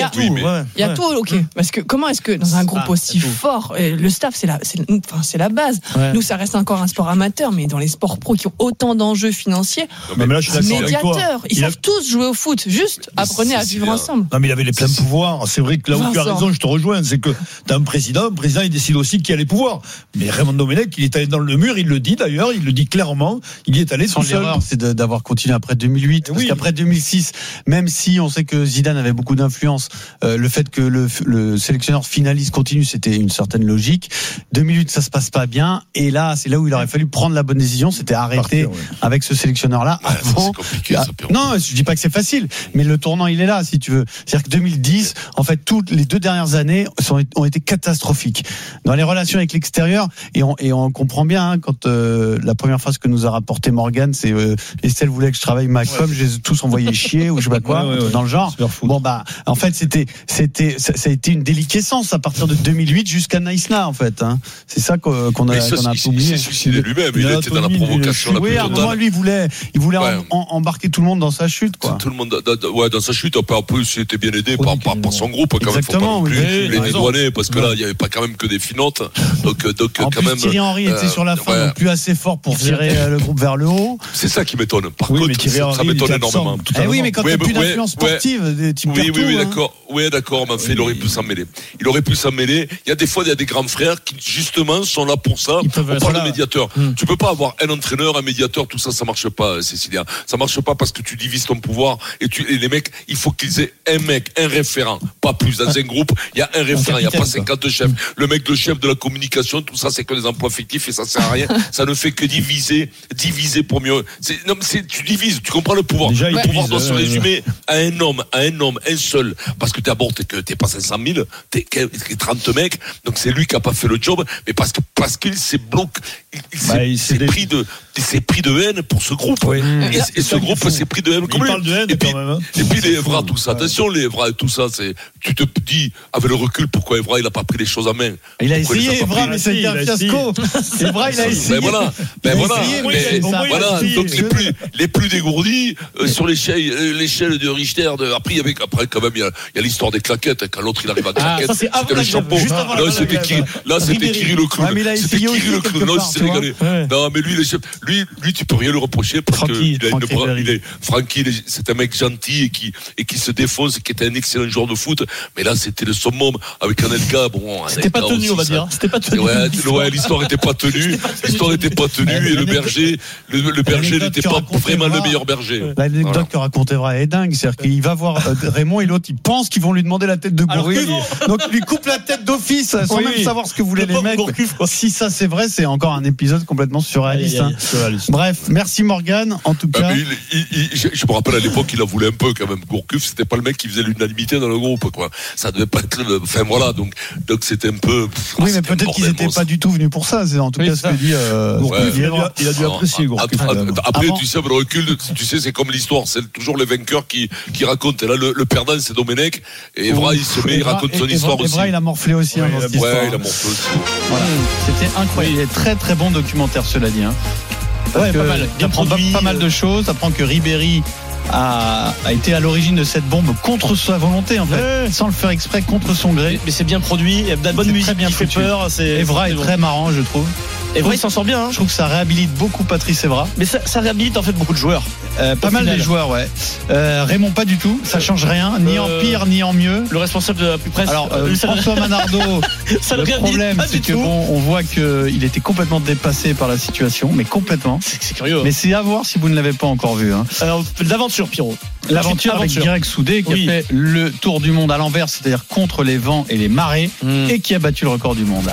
a tout. Ok. Parce que comment est-ce que dans un groupe aussi fort, le staff c'est la base. Nous, ça reste encore un sport amateur, mais dans les sports pro qui ont autant d'enjeux financiers, médiateurs, ils savent tous jouer au foot. Juste apprenez à vivre ensemble. Non, mais il avait les pleins pouvoirs. C'est vrai que là où tu as raison, je te rejoins, c'est que tu as un président il décide aussi qui a les pouvoirs. Mais Raymond Domenech, il est allé dans le mur, il le dit d'ailleurs, il le dit clairement, il y est allé tout seul. L'erreur, c'est d'avoir continué après 2008, parce qu'après 2006, même si on sait que Zidane avait beaucoup d'influence, le fait que le sélectionneur finaliste continue, c'était une certaine logique. 2008, ça se passe pas bien, et là, c'est là où il aurait fallu prendre la bonne décision, c'était arrêter avec ce sélectionneur-là avant. C'est compliqué, non, je dis pas que c'est facile, mais le tournant, il est là, si tu veux. C'est-à-dire que 2010, en fait, toutes les 2 dernières années ont été catastrophiques dans les relations avec l'extérieur, et on comprend bien quand la première phrase que nous a rapporté Morgan, c'est Estelle voulait que je travaille Macom, je les ai tous envoyés chier ou je sais pas quoi, dans le genre. Bon en fait ça a été une déliquescence à partir de 2008 jusqu'à Naïsna en fait. C'est ça qu'on a oublié. Il s'est suicidé lui-même, il était dans la provocation la plus totale. À un moment, lui, il voulait embarquer tout le monde dans sa chute, quoi. Tout le monde, dans sa chute. En plus, il était bien aidé par son groupe, quand même. Faut pas non plus les dédouaner, parce que là, il y avait pas quand même que des finantes. Donc en quand plus, même. Thierry Henry était sur la fin, donc plus assez fort pour tirer le groupe vers le haut. C'est ça qui m'étonne. Par contre, ça m'étonne énormément. Oui, mais quand tu n'as plus d'influence sportive, tu perds tout. Oui, d'accord, mais enfin, il aurait pu s'en mêler. Il y a des fois, il y a des grands frères qui, justement, sont là pour ça. On parle de médiateur. Tu peux pas avoir un entraîneur, un médiateur, tout ça, ça marche pas, Cécilia. Ça marche pas parce que tu divises ton pouvoir et les mecs, il faut qu'ils aient un référent, pas plus. Dans un groupe, il y a un référent, il n'y a pas 50 chefs. Le chef de la communication, tout ça, c'est que des emplois fictifs et ça sert à rien. Ça ne fait que diviser pour mieux. Tu divises, tu comprends le pouvoir. Le pouvoir doit se résumer à un homme, un seul. Parce que d'abord, t'es pas 500 000, t'es 30 mecs, donc c'est lui qui a pas fait le job, mais parce qu'il s'est bloqué, il s'est pris de haine pour ce groupe. Oui. Et ce groupe s'est pris de haine comme lui. Il parle de haine quand même. Hein. Et puis les Evra, tout ça, attention, les Evra et tout ça, tu te dis, avec le recul, pourquoi Evra, il a pas pris les choses en main. Il a essayé, Evra, mais c'était un fiasco. Evra, il a essayé. Voilà. Donc les plus dégourdis, sur l'échelle de Richter, après quand même, il y a l'histoire des claquettes, quand l'autre il arrive à claquette, c'était le chapeau. Là, c'était Kirill le clown. C'était Kirill le clown. Là, c'est régalé. Non, mais lui, tu peux rien lui reprocher parce que Francky, c'est un mec gentil et qui se défonce, qui était un excellent joueur de foot. Mais là, c'était le summum avec Anelka. Bon, c'était pas tenu, on va dire. C'était pas tenu. Ouais, l'histoire était pas tenue. Et le berger n'était pas vraiment le meilleur berger. L'anecdote que racontait Evra est dingue. C'est-à-dire qu'il va voir Raymond et l'autre, ils pensent qu'ils vont lui demander la tête de Gourcuff. Donc il lui coupe la tête d'office sans même savoir ce que voulaient les mecs. Si ça c'est vrai, c'est encore un épisode complètement surréaliste. Bref, merci Morgane en tout cas. Je me rappelle à l'époque, il a voulu un peu quand même. Gourcuff, c'était pas le mec qui faisait l'unanimité dans le groupe, quoi. Ça devait pas être. Enfin voilà, donc c'était un peu. Oui, mais peut-être qu'ils n'étaient pas du tout venus pour ça. C'est en tout cas ce que dit Gourcuff. Il a dû apprécier Gourcuff. Après, tu sais, avec le recul, tu sais, c'est comme l'histoire, c'est toujours les vainqueurs qui racontent. Et là, le perdant, c'est Domenech. Et Evra, il raconte son histoire aussi. Evra, il a morflé aussi dans cette histoire. Ouais, il a morflé aussi. Voilà. C'était incroyable. Il est très très bon documentaire, cela dit. Parce que t'apprends pas mal de choses. T'apprends que Ribéry a été à l'origine de cette bombe contre sa volonté, en fait, sans le faire exprès, contre son gré. Mais c'est bien produit, il y a de la bonne musique qui fait peur. Evra est très marrant, je trouve. Evra, il s'en sort bien. Je trouve que ça réhabilite beaucoup Patrice Evra. Mais ça réhabilite en fait beaucoup de joueurs. Pas mal des joueurs, ouais. Raymond, pas du tout. Ça change rien, ni en pire, ni en mieux. Le responsable de la plus presse. Alors, François Manardo, le problème, c'est que on voit qu'il était complètement dépassé par la situation, mais complètement. C'est curieux. Mais c'est à voir si vous ne l'avez pas encore vu. Alors, l'aventure, Pierrot. L'aventure avec Guirec Soudé qui a fait le tour du monde à l'envers, c'est-à-dire contre les vents et les marées, et qui a battu le record du monde.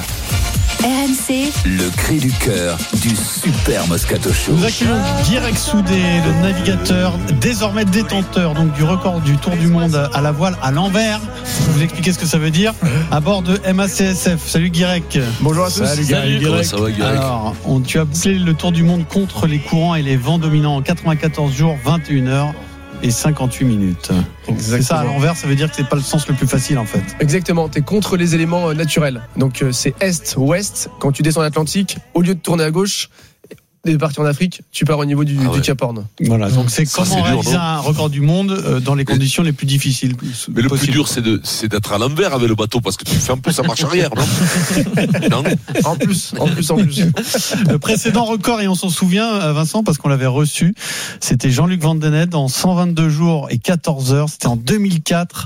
RMC, le cri du cœur du Super Moscato Show. Nous accueillons Guirec Soudé, le navigateur désormais détenteur donc du record du tour du monde à la voile à l'envers. Je vais vous expliquer ce que ça veut dire à bord de MACSF. Salut Guirec. Bonjour à tous. Salut Guirec. Ça va, Guirec. Alors, tu as bouclé le tour du monde contre les courants et les vents dominants en 94 jours, 21 heures et 58 minutes. C'est ça à l'envers, ça veut dire que c'est pas le sens le plus facile en fait. Exactement, t'es contre les éléments naturels. Donc c'est est-ouest. Quand tu descends l'Atlantique, au lieu de tourner à gauche et de partir en Afrique, tu pars au niveau du Cap Horn. Voilà, donc c'est comment réaliser un record du monde dans les conditions les plus difficiles. Mais le plus dur, c'est d'être à l'envers avec le bateau, parce que tu fais un peu ça marche arrière, non? En plus. Le précédent record, et on s'en souvient, Vincent, parce qu'on l'avait reçu, c'était Jean-Luc Van Den Ende en 122 jours et 14 heures. C'était en 2004.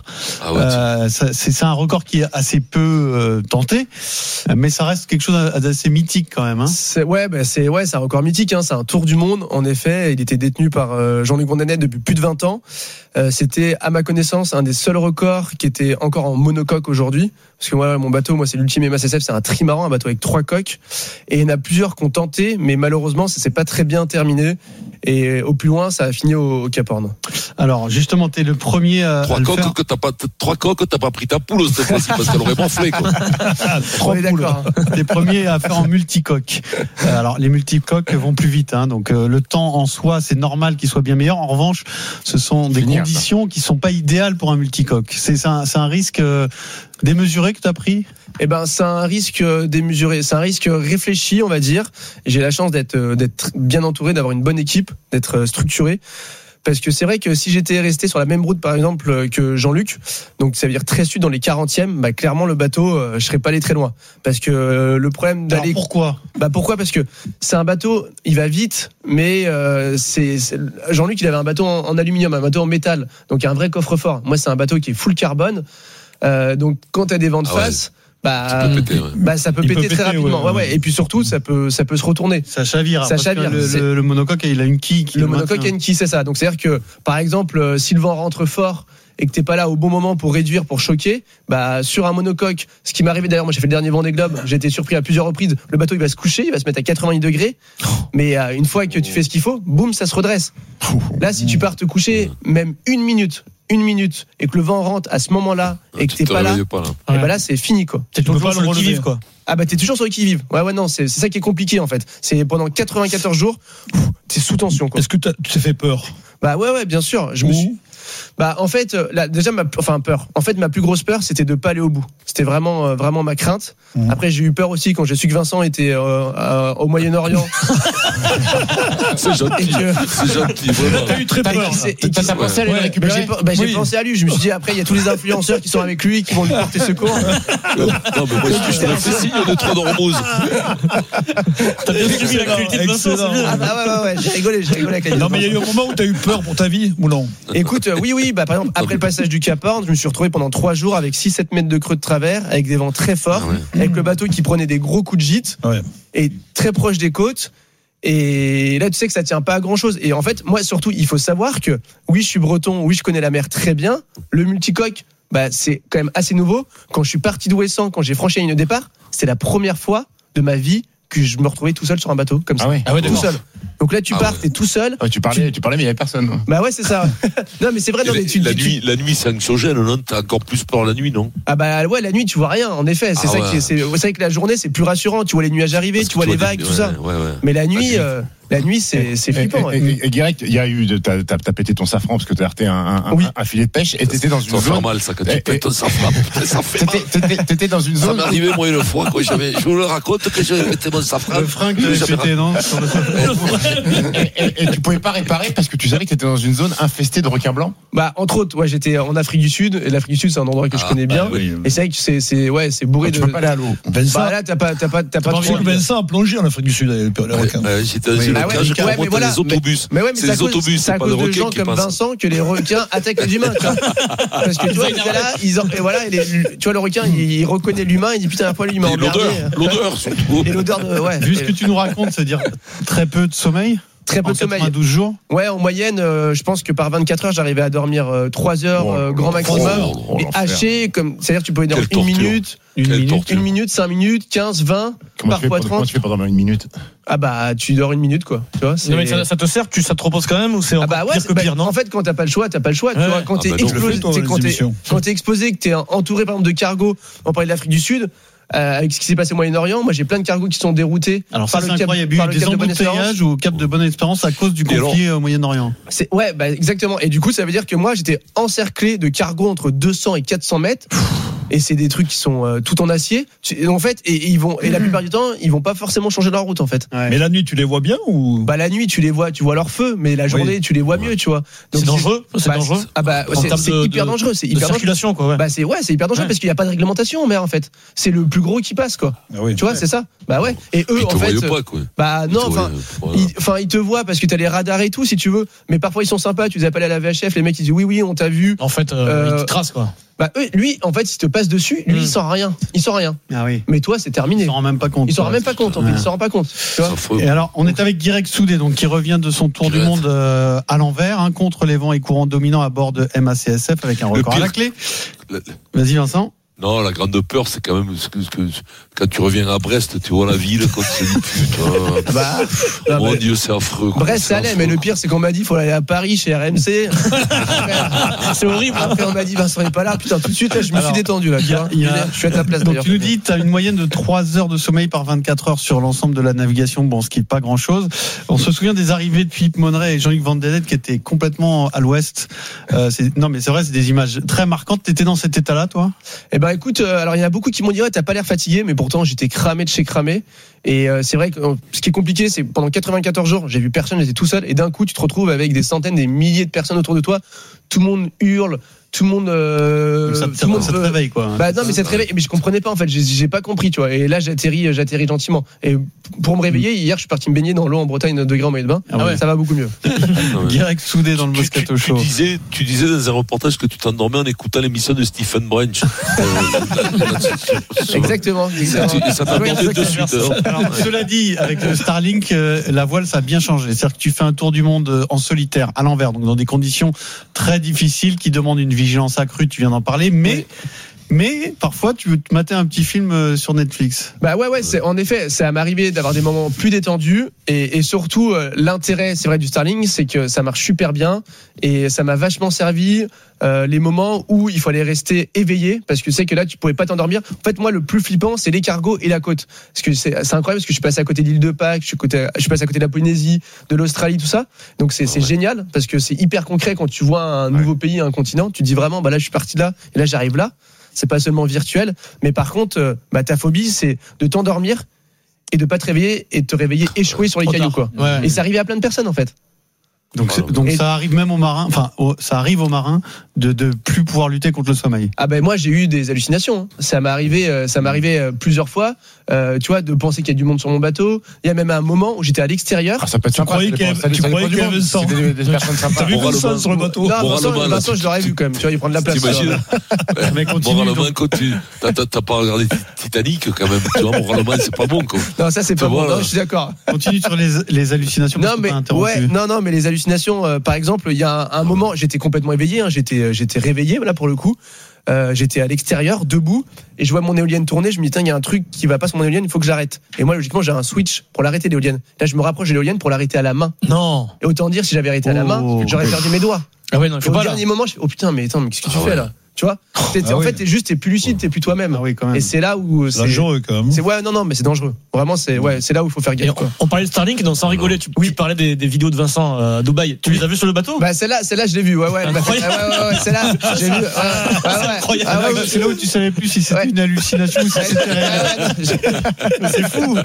C'est un record qui est assez peu tenté, mais ça reste quelque chose d'assez mythique quand même. C'est un record mythique, c'est un tour du monde. En effet, il était détenu par Jean-Luc Van Den Ende depuis plus de 20 ans. C'était, à ma connaissance, un des seuls records qui était encore en monocoque aujourd'hui. Parce que mon bateau, c'est l'ultime MACSF, c'est un trimaran, un bateau avec 3 coques. Et il y en a plusieurs qui ont tenté, mais malheureusement, ça s'est pas très bien terminé. Et au plus loin, ça a fini au Cap Horn. Alors, justement, t'es le premier à 3 coques, t'as pas pris ta poule cette fois-ci, parce qu'elle aurait morflé, quoi. 3 poules. T'es premier à faire en multicoque. Alors, les multicoques vont plus vite, donc le temps en soi, c'est normal qu'il soit bien meilleur. En revanche, ce sont des conditions qui sont pas idéales pour un multicoque. C'est un risque démesuré que tu as pris? C'est un risque démesuré, c'est un risque réfléchi, on va dire. J'ai la chance d'être bien entouré, d'avoir une bonne équipe, d'être structuré. Parce que c'est vrai que si j'étais resté sur la même route, par exemple, que Jean-Luc, donc ça veut dire très sud dans les 40e, clairement le bateau, je serais pas allé très loin. Parce que le problème d'aller. Alors pourquoi? Pourquoi? Parce que c'est un bateau, il va vite, mais Jean-Luc, il avait un bateau en aluminium, un bateau en métal, donc il y a un vrai coffre-fort. Moi, c'est un bateau qui est full carbone, donc quand t'as des vents de face. Ça peut péter très rapidement. Et puis surtout, ça peut se retourner. Ça chavire. Le monocoque, il a une quille. Le monocoque a une quille, c'est ça. Donc c'est-à-dire que, par exemple, si le vent rentre fort et que t'es pas là au bon moment pour réduire, pour choquer, sur un monocoque, ce qui m'est arrivé d'ailleurs, moi j'ai fait le dernier Vendée Globe, j'ai été surpris à plusieurs reprises, le bateau il va se coucher, il va se mettre à 90 degrés, mais une fois que tu fais ce qu'il faut, boum, ça se redresse. Là, si tu pars te coucher, même une minute, 1 minute et que le vent rentre à ce moment-là et que t'es pas là, et ben là c'est fini quoi. T'es toujours sur le qui-vive quoi. Ah bah t'es toujours sur le qui-vive. Ouais non, c'est ça qui est compliqué en fait. C'est pendant 94 jours, t'es sous tension quoi. Est-ce que tu t'es fait peur? Bah ouais bien sûr. Je me suis. Bah en fait, déjà peur. En fait, ma plus grosse peur, c'était de pas aller au bout. C'était vraiment ma crainte. Après, j'ai eu peur aussi quand j'ai su que Vincent était au Moyen-Orient. C'est gentil. C'est gentil. Vraiment. T'as eu très peur. T'as pensé à aller le récupérer? J'ai pensé à lui. Je me suis dit après, il y a tous les influenceurs qui sont avec lui qui vont lui porter secours. Non mais moi, je t'ai fait signe de trop d'hormones. T'as bien suivi l'actualité de Vincent, c'est bien. Ah bah ouais, j'ai rigolé avec la. Non mais il y a eu un moment où t'as eu peur pour ta vie ou non? Écoute, oui, bah par exemple après le passage du Cap Horn, je me suis retrouvé pendant 3 jours avec 6-7 mètres de creux de travers, avec des vents très forts, avec le bateau qui prenait des gros coups de gîte, et très proche des côtes. Et là, tu sais que ça tient pas à grand chose. Et en fait, moi surtout, il faut savoir que oui, je suis breton, oui, je connais la mer très bien. Le multicoque, bah c'est quand même assez nouveau. Quand je suis parti d'Ouessant, quand j'ai franchi la ligne de départ, c'est la première fois de ma vie que je me retrouvais tout seul sur un bateau comme ça. Tout seul. Donc là, tu pars, t'es tout seul. Tu parlais, mais il y avait personne. Bah ouais, c'est ça. Non, mais c'est vrai. Non, mais la nuit, c'est anxiogène, non? T'as encore plus peur la nuit, non? Ah bah ouais, la nuit, tu vois rien. En effet, c'est ça qui c'est vrai que la journée, c'est plus rassurant. Tu vois les nuages arriver, tu vois les vagues, tout ça. Mais la nuit. La nuit, c'est flippant. Et Guirec, il y a eu, t'as pété ton safran parce que t'as heurté un filet de pêche et t'étais dans une zone. Ça fait mal, ça, quand tu pètes ton safran. Ça fait mal. T'étais dans une zone. Ça m'est arrivé, moi, une fois, quoi. Je vous le raconte que j'avais pété mon safran. Le frein que tu avais pété, non? Et tu pouvais pas réparer parce que tu savais que t'étais dans une zone infestée de requins blancs? Bah, entre autres, ouais, j'étais en Afrique du Sud. Et l'Afrique du Sud, c'est un endroit que je connais bien. Et c'est vrai que c'est bourré de. Tu peux pas aller à l'eau. Bah, là, t'as pas trop. Vincent a plongé en Afrique du Sud, les requins. J'étais dans une cage. Voilà. Les autobus. Mais ouais, mais c'est les autobus, c'est à cause de gens comme Vincent que les requins attaquent les humains. Parce que tu vois, là, tu vois, le requin, il reconnaît l'humain, il dit putain, pourquoi lui, il m'a emmerdé. L'odeur, surtout. Et l'odeur de, ouais. Vu ce que tu nous racontes, c'est-à-dire très peu de sommeil. Très peu de sommeil. 12 jours. Ouais, en moyenne, je pense que par 24 heures, j'arrivais à dormir 3 heures grand maximum. Et haché, c'est-à-dire que tu pouvais dormir 1 minute, 1 minute, 5 minutes, 15, 20, parfois 30. Comment tu fais pour dormir 1 minute? Ah bah, tu dors 1 minute, quoi. Tu vois, non, mais ça te sert, ça te repose quand même ou c'est encore pire que pire, non? En fait, quand t'as pas le choix, tu vois. Quand t'es explosé, quand t'es exposé, que t'es entouré, par exemple, de cargos, on parlait de l'Afrique du Sud, avec ce qui s'est passé au Moyen-Orient, moi j'ai plein de cargos qui sont déroutés. Alors ça, c'est incroyable. Il y a eu des embouteillages au Cap de Bonne-Espérance à cause du conflit au Moyen-Orient. Ouais, bah exactement. Et du coup, ça veut dire que moi j'étais encerclé de cargos entre 200 et 400 mètres. Et c'est des trucs qui sont tout en acier. En fait, et la plupart du temps, ils vont pas forcément changer leur route en fait. Ouais. Mais la nuit, tu les vois bien ou? Bah la nuit, tu vois leur feu, mais la journée, tu les vois mieux, tu vois. Donc, c'est dangereux. C'est dangereux. Ah bah c'est hyper dangereux. C'est hyper circulation quoi. Ouais. Bah c'est hyper dangereux parce qu'il y a pas de réglementation en mer en fait. C'est le plus gros qui passe quoi. Ah oui. Tu vois, c'est ça. Bah ouais. Et eux en fait. Bah non, ils te voient parce que t'as les radars et tout si tu veux. Mais parfois ils sont sympas. Tu les appelles à la VHF, les mecs ils disent oui, on t'a vu. En fait, ils te tracent quoi. Bah lui en fait s'il te passe dessus, lui il sent rien. Ah oui. Mais toi c'est terminé. Il s'en rend même pas compte. Il s'en rend même pas compte en fait, il s'en rend pas compte. Tu vois. Et alors on est avec Guirec Soudé donc qui revient de son tour du monde à l'envers contre les vents et courants dominants à bord de MACSF avec un record à la clé. Vas-y Vincent. Non, la grande peur, c'est quand même quand tu reviens à Brest, tu vois la ville, quand tu te dis putain. Bah, mon Dieu, c'est affreux. Brest, ça allait, mais le pire, c'est qu'on m'a dit, il faut aller à Paris chez RMC. C'est horrible. Après, on m'a dit, Vincent n'est pas là. Putain, tout de suite, là, je me suis détendu, là. Je suis à ta place, donc, d'ailleurs. tu nous dis, tu as une moyenne de 3 heures de sommeil par 24 heures sur l'ensemble de la navigation. Bon, ce qui n'est pas grand chose. On se souvient des arrivées de Philippe Monneret et Jean-Luc Van Denet qui étaient complètement à l'ouest. Non, mais c'est vrai, c'est des images très marquantes. T'étais dans cet état-là, toi? Eh ben, écoute, alors il y en a beaucoup qui m'ont dit, ouais, t'as pas l'air fatigué, mais pourtant, j'étais cramé de chez cramé. Et c'est vrai que ce qui est compliqué, c'est pendant 94 jours, j'ai vu personne, j'étais tout seul. Et d'un coup, tu te retrouves avec des centaines, des milliers de personnes autour de toi. Tout le monde hurle. Tout le monde, ça te réveille quoi. Bah non mais ça te réveille, mais je comprenais pas en fait, j'ai pas compris tu vois. Et là j'atterris gentiment. Et pour me réveiller hier, je suis parti me baigner dans l'eau en Bretagne 9 degrés en maillot de bain. Ah ouais. Ça va beaucoup mieux. Guirec Soudé dans le Moscato Show. Tu disais dans un reportage que tu t'endormais en écoutant l'émission de Stephen Branch. Exactement. Et ça t'endormait de suite. Alors, cela dit, avec le Starlink, la voile ça a bien changé. C'est-à-dire que tu fais un tour du monde en solitaire, à l'envers, donc dans des conditions très difficiles qui demandent une vigilance accrue, tu viens d'en parler, mais Mais parfois, tu veux te mater un petit film sur Netflix. Bah ouais, en effet, ça m'est arrivé d'avoir des moments plus détendus et surtout l'intérêt, c'est vrai, du Starlink, c'est que ça marche super bien et ça m'a vachement servi les moments où il fallait rester éveillé parce que c'est que là tu pouvais pas t'endormir. En fait, moi le plus flippant, c'est les cargos et la côte. Parce que c'est incroyable parce que je suis passé à côté de l'île de Pâques, je suis passé à côté de la Polynésie, de l'Australie, tout ça. Donc c'est génial parce que c'est hyper concret quand tu vois un nouveau pays, un continent, tu te dis vraiment bah là je suis parti là et là j'arrive là. C'est pas seulement virtuel, mais par contre, ta phobie, c'est de t'endormir et de pas te réveiller et de te réveiller échoué sur les cailloux, quoi. Ouais. Et c'est arrivé à plein de personnes, en fait. Donc ça arrive même aux marins, ça arrive aux marins de plus pouvoir lutter contre le sommeil. Ah ben moi j'ai eu des hallucinations. Ça m'est arrivé plusieurs fois. Tu vois, de penser qu'il y a du monde sur mon bateau. Il y a même un moment où j'étais à l'extérieur. Ça peut être sympa. Tu croyais qu'il y avait Vincent. Des personnes sympas. T'as vu Vincent sur le bateau? Non, Vincent, je l'aurais vu quand même. Tu vois, il prend de la place. T'imagines? Moralement, quand t'as pas regardé Titanic quand même. Tu vois, moralement, c'est pas bon, quoi. Non, ça c'est pas bon. Non, je suis d'accord. Continue sur les hallucinations. Non, mais les hallucinations. Par exemple, il y a un moment, j'étais complètement éveillé. J'étais réveillé là pour le coup. J'étais à l'extérieur, debout, et je vois mon éolienne tourner. Je me dis, tiens, il y a un truc qui va pas sur mon éolienne, il faut que j'arrête. Et moi, logiquement, j'ai un switch pour l'arrêter, l'éolienne. Là, je me rapproche de l'éolienne pour l'arrêter à la main. Non. Et autant dire, si j'avais arrêté à la main, j'aurais perdu mes doigts. Ah ouais, non, au dernier moment, je fais, oh putain, mais attends, mais qu'est-ce que tu fais là? Tu vois, en fait, t'es plus lucide, t'es plus toi-même. Ah oui, quand même. Et c'est là où c'est dangereux quand même. Non, mais c'est dangereux. Vraiment, c'est là où il faut faire gaffe. On parlait de Starlink, donc sans rigoler, tu parlais des vidéos de Vincent à Dubaï. Tu les as vues sur le bateau? Bah celle-là, je l'ai vue. Ouais, celle-là, j'ai vu. Incroyable. C'est là où tu savais plus si c'était une hallucination ou si c'était réel. C'est fou.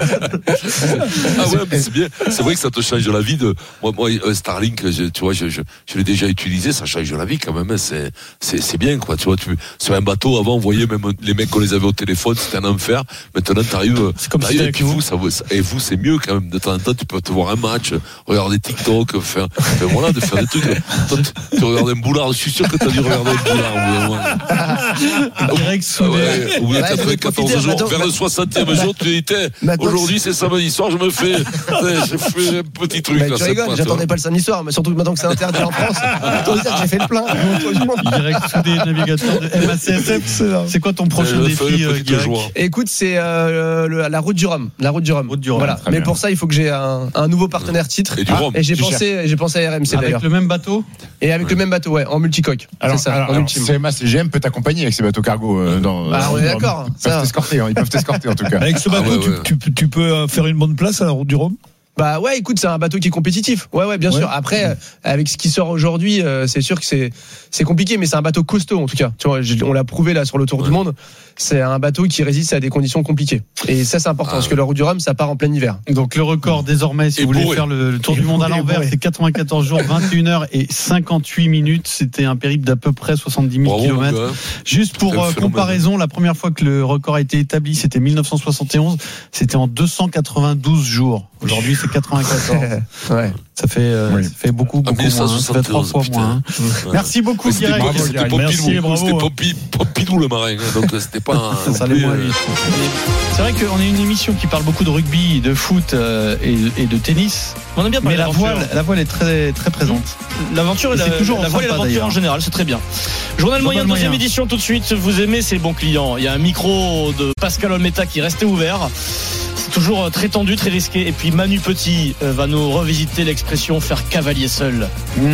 Ah ouais, mais c'est bien. C'est vrai que ça te change la vie de. Moi, Starlink, tu vois, je l'ai déjà utilisé, ça change la vie quand même. C'est bien, quoi. Tu vois, sur un bateau, avant, on voyait même les mecs qu'on les avait au téléphone, c'était un enfer. Maintenant, t'arrives. C'est comme si avec vous. Et vous, c'est mieux quand même. De temps en temps, tu peux te voir un match, regarder TikTok, faire de faire des trucs. Toi, tu regardes un boulard, je suis sûr que t'as dû regarder un boulard. Direct soudé. Au bout de 94 jours, vers le 60e jour, tu disais, aujourd'hui, c'est samedi soir, je fais un petit truc. Là, tu rigoles, j'attendais pas le samedi soir, mais surtout maintenant que c'est interdit en France, j'ai fait le plein. Direct soudé, navigateur de MACSF. C'est quoi ton prochain défi, Écoute, c'est la route du Rhum. Voilà. Mais pour ça, il faut que j'ai un nouveau partenaire titre. Et j'ai pensé à RMC d'ailleurs. Avec le même bateau? Et avec le même bateau, ouais, en multicoque. C'est ça. CMA CGM peut t'accompagner avec ces bateaux cargo. On est d'accord. Ils peuvent t'escorter en tout cas. Avec ce bateau, tu peux faire une bonne place à la route du Rhum? Bah ouais, écoute, c'est un bateau qui est compétitif. Ouais, bien sûr. Après, avec ce qui sort aujourd'hui, c'est sûr que c'est compliqué, mais c'est un bateau costaud en tout cas. Tu vois, on l'a prouvé là sur le Tour du Monde. C'est un bateau qui résiste à des conditions compliquées. Et ça, c'est important parce que la route du Rhum, ça part en plein hiver. Donc le record désormais, si vous voulez faire le Tour du Monde à l'envers, c'est 94 jours, 21 heures et 58 minutes. C'était un périple d'à peu près 70 000 km. Juste pour comparaison, la première fois que le record a été établi, c'était 1971. C'était en 292 jours. Aujourd'hui, c'est 94. Ça fait beaucoup moins. Ça fait 3 fois moins. Merci beaucoup, Guirec. C'était Pompidou le marin. Donc c'était pas. Ça allait moins vite. C'est vrai qu'on est une émission qui parle beaucoup de rugby, de foot et de tennis. On aime bien parler mais la voile est très très présente. L'aventure et la voile et l'aventure en général, c'est très bien. Journal moyen, deuxième édition tout de suite. Vous aimez ces bons clients. Il y a un micro de Pascal Olmeta qui restait ouvert. C'est toujours très tendu, très risqué. Et puis Manu Petit va nous revisiter l'expression faire cavalier seul.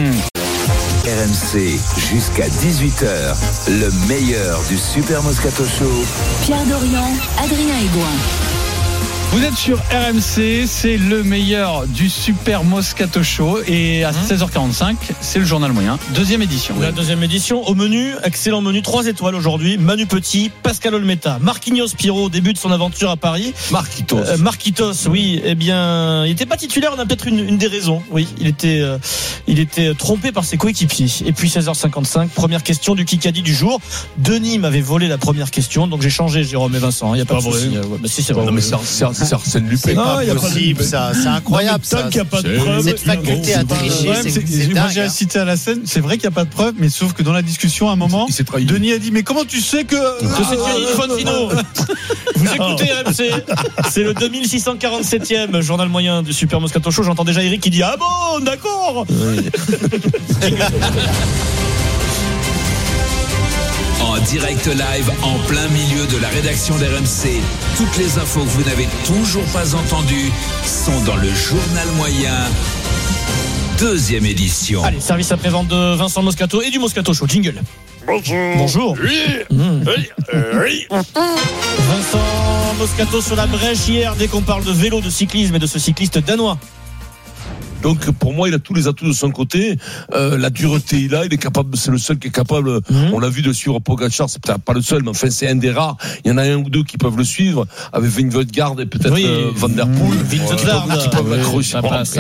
RMC jusqu'à 18h, le meilleur du Super Moscato Show. Pierre Dorian, Adrien Aigouin. Vous êtes sur RMC, c'est le meilleur du Super Moscato Show et à 16h45, c'est le journal moyen, deuxième édition. La deuxième édition, au menu, excellent menu, 3 étoiles aujourd'hui, Manu Petit, Pascal Olmeta, Marquinhos Pirot débute son aventure à Paris. Marquitos, oui, eh bien, il n'était pas titulaire, on a peut-être une des raisons, oui, il était trompé par ses coéquipiers. Et puis 16h55, première question du Kikadi du jour. Denis m'avait volé la première question, donc j'ai changé Jérôme et Vincent, il n'y a pas de souci. Si, c'est vrai. Non, mais c'est Arsène Lupin. Non, il n'y a pas possible, ça. C'est incroyable, ça. Tant qu'il n'y a pas de preuve. Cette faculté à tricher, c'est moi, j'ai assisté à la scène. C'est vrai qu'il n'y a pas de preuve, mais sauf que dans la discussion, à un moment, Denis a dit, mais comment tu sais que c'est Gianni Infantino? Vous écoutez RMC. C'est le 2647e journal moyen du Super Moscato Show. J'entends déjà Eric qui dit, ah bon, d'accord. En direct live en plein milieu de la rédaction d'RMC. Toutes les infos que vous n'avez toujours pas entendues sont dans le journal moyen. Deuxième édition. Allez, service après-vente de Vincent Moscato et du Moscato Show. Jingle. Bonjour. Oui. Vincent Moscato sur la brèche hier, dès qu'on parle de vélo, de cyclisme et de ce cycliste danois. Donc pour moi, il a tous les atouts de son côté. La dureté, il est capable. C'est le seul qui est capable. On l'a vu de suivre Pogacar. C'est peut-être pas le seul, mais enfin c'est un des rares. Il y en a un ou deux qui peuvent le suivre, avec Vingegaard et peut-être Van der Poel. Qui peuvent l'accrocher.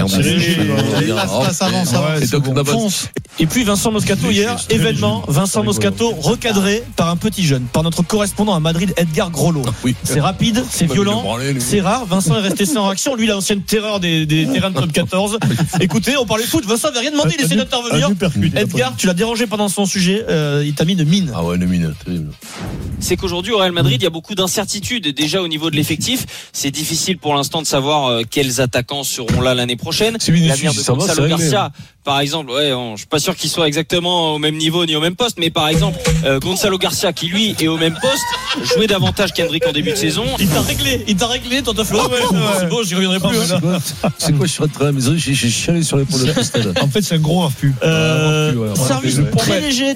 Et puis Vincent Moscato hier, événement. Vincent Moscato recadré par un petit jeune, par notre correspondant à Madrid, Edgar Grollo. C'est rapide, c'est violent, c'est rare. Vincent est resté sans réaction. Lui, l'ancienne terreur des terrains de top 14. Écoutez, on parlait foot. Vincent n'avait rien demandé, il essaie d'intervenir. Edgar, tu l'as dérangé pendant son sujet. Il t'a mis une mine. Ah ouais, une mine, terrible. C'est qu'aujourd'hui, au Real Madrid, il y a beaucoup d'incertitudes. Déjà au niveau de l'effectif, c'est difficile pour l'instant de savoir quels attaquants seront là l'année prochaine. L'avenir de Gonzalo Garcia, par exemple, je suis pas sûr qu'il soit exactement au même niveau ni au même poste, mais par exemple, Gonzalo Garcia, qui lui est au même poste, jouait davantage qu'Hendrick en début de saison. Il t'a réglé, toi, t'as fait. C'est bon, j'y reviendrai pas. C'est quoi, je suis rentré à la maison, j'ai chialé sur l'épaule de Christelle. En fait, c'est un gros affût. Service très léger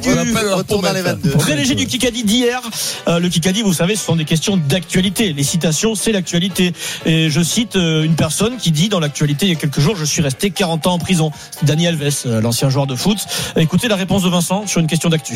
du Kikadi d'hier. Le Kikadi, vous savez, ce sont des questions d'actualité. Les citations, c'est l'actualité. Et je cite une personne qui dit dans l'actualité, il y a quelques jours, je suis resté 40 ans en prison. C'est Dani Alves, l'ancien joueur de foot. Écoutez la réponse de Vincent sur une question d'actu.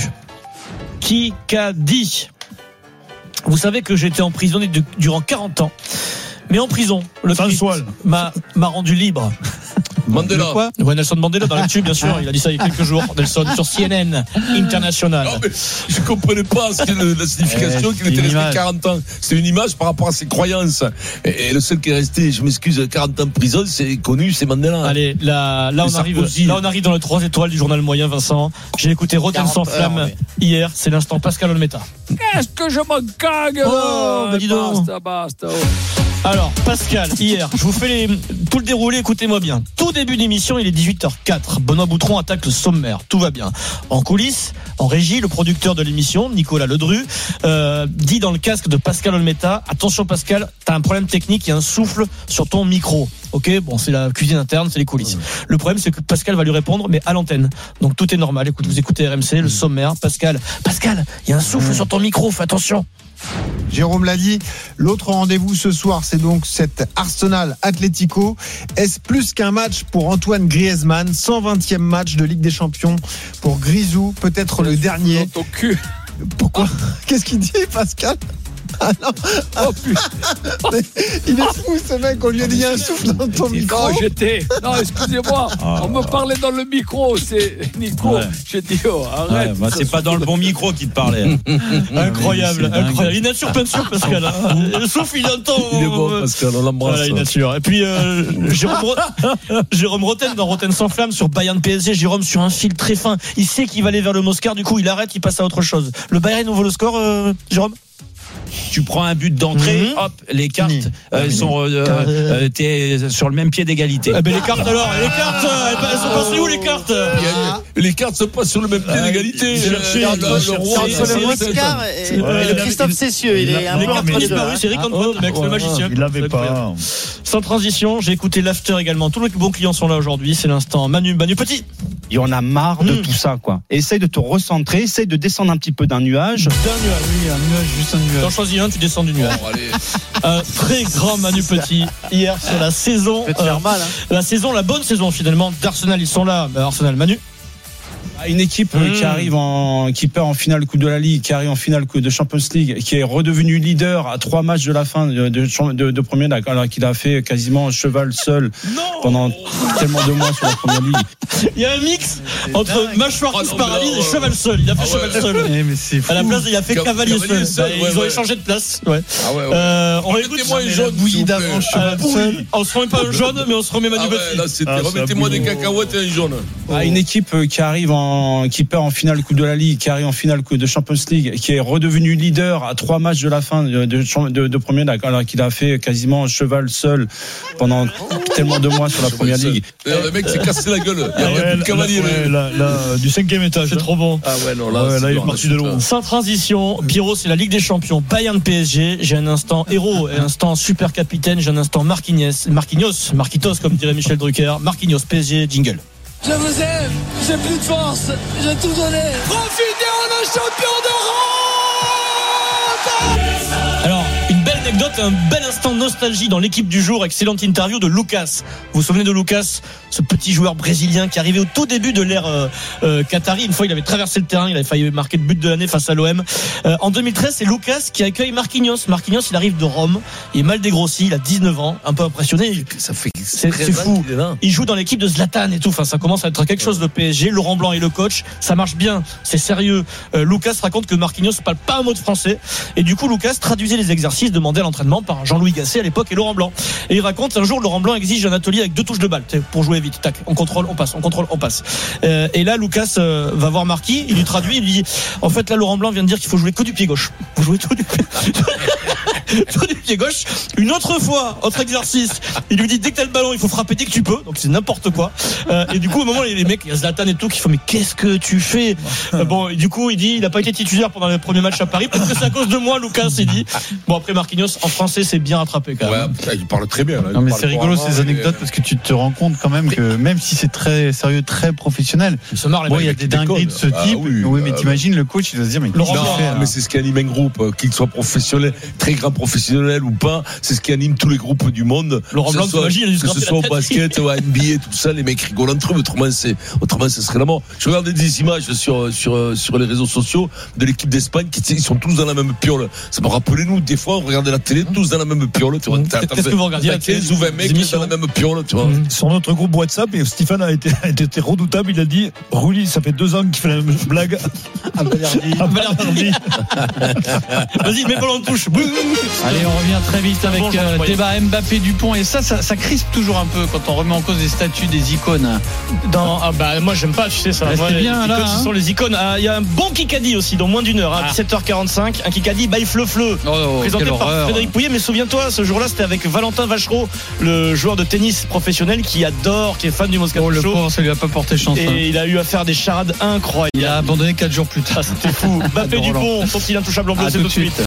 Kikadi. Vous savez que j'ai été emprisonné durant 40 ans. Mais en prison, le Christ m'a rendu libre. Mandela. Quoi ? Ouais, Nelson Mandela dans l'actu, bien sûr. Il a dit ça il y a quelques jours. Nelson sur CNN International. Non, mais je comprenais pas la signification qu'il était resté 40 ans. C'est une image par rapport à ses croyances. Et le seul qui est resté, je m'excuse, 40 ans de prison, c'est connu, c'est Mandela. Allez, là on arrive dans les 3 étoiles du journal moyen, Vincent. J'ai écouté Rotten sans flamme hier. C'est l'instant Pascal Olmeta. Qu'est-ce que je m'en cague? Dis donc. Basta. Alors, Pascal, hier, je vous fais tout le déroulé, écoutez-moi bien. Tout début d'émission, il est 18h04. Benoît Boutron attaque le sommaire. Tout va bien. En coulisses, en régie, le producteur de l'émission, Nicolas Ledru, dit dans le casque de Pascal Olmeta, attention Pascal, t'as un problème technique, il y a un souffle sur ton micro. Ok, bon, c'est la cuisine interne, c'est les coulisses. Le problème, c'est que Pascal va lui répondre, mais à l'antenne. Donc tout est normal. Écoute, vous écoutez RMC, le sommaire. Pascal, il y a un souffle sur ton micro, fais attention. Jérôme l'a dit, l'autre rendez-vous ce soir, c'est donc cet Arsenal Atlético. Est-ce plus qu'un match pour Antoine Griezmann, 120e match de Ligue des Champions pour Grisou, peut-être le dernier. Dans ton cul. Pourquoi ? Qu'est-ce qu'il dit, Pascal ? Ah non. Oh putain. Il est fou ce mec, on lui a dit un souffle dans ton micro. Non, excusez-moi, on me parlait dans le micro, c'est Nico. J'ai dit arrête. C'est pas dans le bon micro qu'il te parlait. Incroyable. Il nature plein de sûr, Pascal. Sauf il entend. Il est bon, Pascal, on l'embrasse. Voilà, il nature. Et puis Jérôme Rotten dans Rotten sans flamme sur Bayern PSG. Jérôme sur un fil très fin. Il sait qu'il va aller vers le Moscar, du coup il arrête, il passe à autre chose. Le Bayern ouvre le score, Jérôme. Tu prends un but d'entrée, hop, les cartes sont t'es sur le même pied d'égalité. Les cartes alors, elles sont passées où les cartes? Les cartes sont pas sur le même pied d'égalité. C'est le Moscar et le Christophe Cessieux. Il est un peu entre les deux. C'est Rick Antoine, le mec, le magicien. Il l'avait pas. Sans transition, j'ai écouté l'after également. Tous les bons clients sont là aujourd'hui. C'est l'instant Manu Petit. Il y en a marre de tout ça, quoi. Essaye de te recentrer, essaye de descendre un petit peu d'un nuage. Oui, un nuage, juste un nuage. T'en choisis un, tu descends du nuage. Un très grand Manu Petit hier sur la saison. Ça peut te faire mal, hein. La bonne saison finalement d'Arsenal. Ils sont là. Arsenal, Manu. Une équipe qui perd en finale Coupe de la Ligue, qui arrive en finale Coupe de Champions League, qui est redevenu leader à 3 matchs de la fin de première, alors qu'il a fait quasiment cheval seul pendant tellement de mois sur la première ligue. Il y a un mix entre mâchoire qui se paralyse et cheval seul. Il a fait cheval seul. Mais c'est fou. À la place, il a fait cavalier seul. Ils ont échangé de place. On réécoute moi un jaune bouillie d'avant cheval seul. On se remet pas un jaune, mais on se remet Manu Petit. Remettez-moi des cacahuètes et un jaune. Une équipe qui arrive en qui perd en finale Coupe de la Ligue, qui arrive en finale Coupe de Champions League, qui est redevenu leader à 3 matchs de la fin de première, alors qu'il a fait quasiment cheval seul pendant tellement de mois sur la première ligue. Le mec s'est cassé la gueule. Il y a plus de cavalier. Du 5e étage. C'est trop bon. Ah ouais, non, là il est parti de loin. Sans transition, Pierrot, c'est la Ligue des Champions. Bayern PSG. J'ai un instant héros et un instant super capitaine. J'ai un instant Marquinhos, comme dirait Michel Drucker. Marquinhos, PSG, jingle. Je vous aime, j'ai plus de force, j'ai tout donné. Profitez, on est champion d'Europe. Alors, une belle anecdote et un bel instant de nostalgie dans l'équipe du jour. Excellente interview de Lucas. Vous vous souvenez de Lucas, ce petit joueur brésilien qui arrivait au tout début de l'ère qatari. Une fois, il avait traversé le terrain, il avait failli marquer le but de l'année face à l'OM. En 2013, c'est Lucas qui accueille Marquinhos. Marquinhos, il arrive de Rome, il est mal dégrossi, il a 19 ans, un peu impressionné. C'est fou. Il joue dans l'équipe de Zlatan et tout. Enfin, ça commence à être quelque chose de PSG. Laurent Blanc est le coach, ça marche bien, c'est sérieux. Lucas raconte que Marquinhos ne parle pas un mot de français et du coup, Lucas traduisait les exercices demandés à l'entraînement par Jean-Louis Gasset à l'époque et Laurent Blanc. Et il raconte un jour, Laurent Blanc exige un atelier avec 2 touches de balle pour jouer vite. Tac, on contrôle, on passe, on contrôle, on passe. Et là, Lucas va voir Marquis, il lui traduit, il lui dit en fait, là, Laurent Blanc vient de dire qu'il faut jouer que du pied gauche. Vous jouez tout du pied tout du pied gauche. Une autre fois, autre exercice, il lui dit dès que t'as le ballon, il faut frapper dès que tu peux. Donc c'est n'importe quoi. Et du coup, au moment où les mecs, il y a Zlatan et tout qui font mais qu'est-ce que tu fais? Bon, et du coup, il dit il n'a pas été titulaire pendant le premier match à Paris parce que c'est à cause de moi, Lucas. Il dit bon après Marquinhos en français c'est bien rattrapé quand même. Ouais, il parle très bien. Là. Non mais c'est rigolo ces anecdotes parce que tu te rends compte quand même que même si c'est très sérieux, très professionnel, il y a des dingueries de ce type. Oui, mais t'imagines le coach, il doit se dire mais qu'est-ce qu'il fait, mais c'est ce qui anime un groupe, qu'il soit professionnel, très grand professionnel ou pas, c'est ce qui anime tous les groupes du monde. Laurent Blanc, que ce soit au basket, au NBA, tout ça, les mecs rigolent entre eux. Autrement, ce serait la mort. Je regardais des images sur les réseaux sociaux de l'équipe d'Espagne ils sont tous dans la même piole. Ça me rappelez-nous, des fois, on regardait la télé, tous dans la même piole. Qu'est-ce que vous regardez? 15 ou 20 mecs dans la même piole, tu vois. Sur notre groupe WhatsApp, et Stéphane a été redoutable, il a dit Rulli, ça fait 2 ans qu'il fait la même blague. Balerdi. Vas-y, mets ballon de touche. Allez, on revient très vite avec débat Mbappé Dupont et ça crispe toujours un peu quand on remet en cause des statuts des icônes. Moi j'aime pas, tu sais ça. Restez bien les là. Ce sont les icônes. Il y a un bon Kikadi aussi dans moins d'une heure, 17h45, un Kikadi by Fleu. Présenté par Frédéric Pouillet, mais souviens-toi, ce jour-là c'était avec Valentin Vachereau, le joueur de tennis professionnel qui est fan du Moscato Show. Le pauvre, ça lui a pas porté chance. Et il a eu à faire des charades incroyables. Il a abandonné 4 jours plus tard. C'était fou. Mbappé Dupont, sont-ils intouchables en bleu, c'est tout de suite.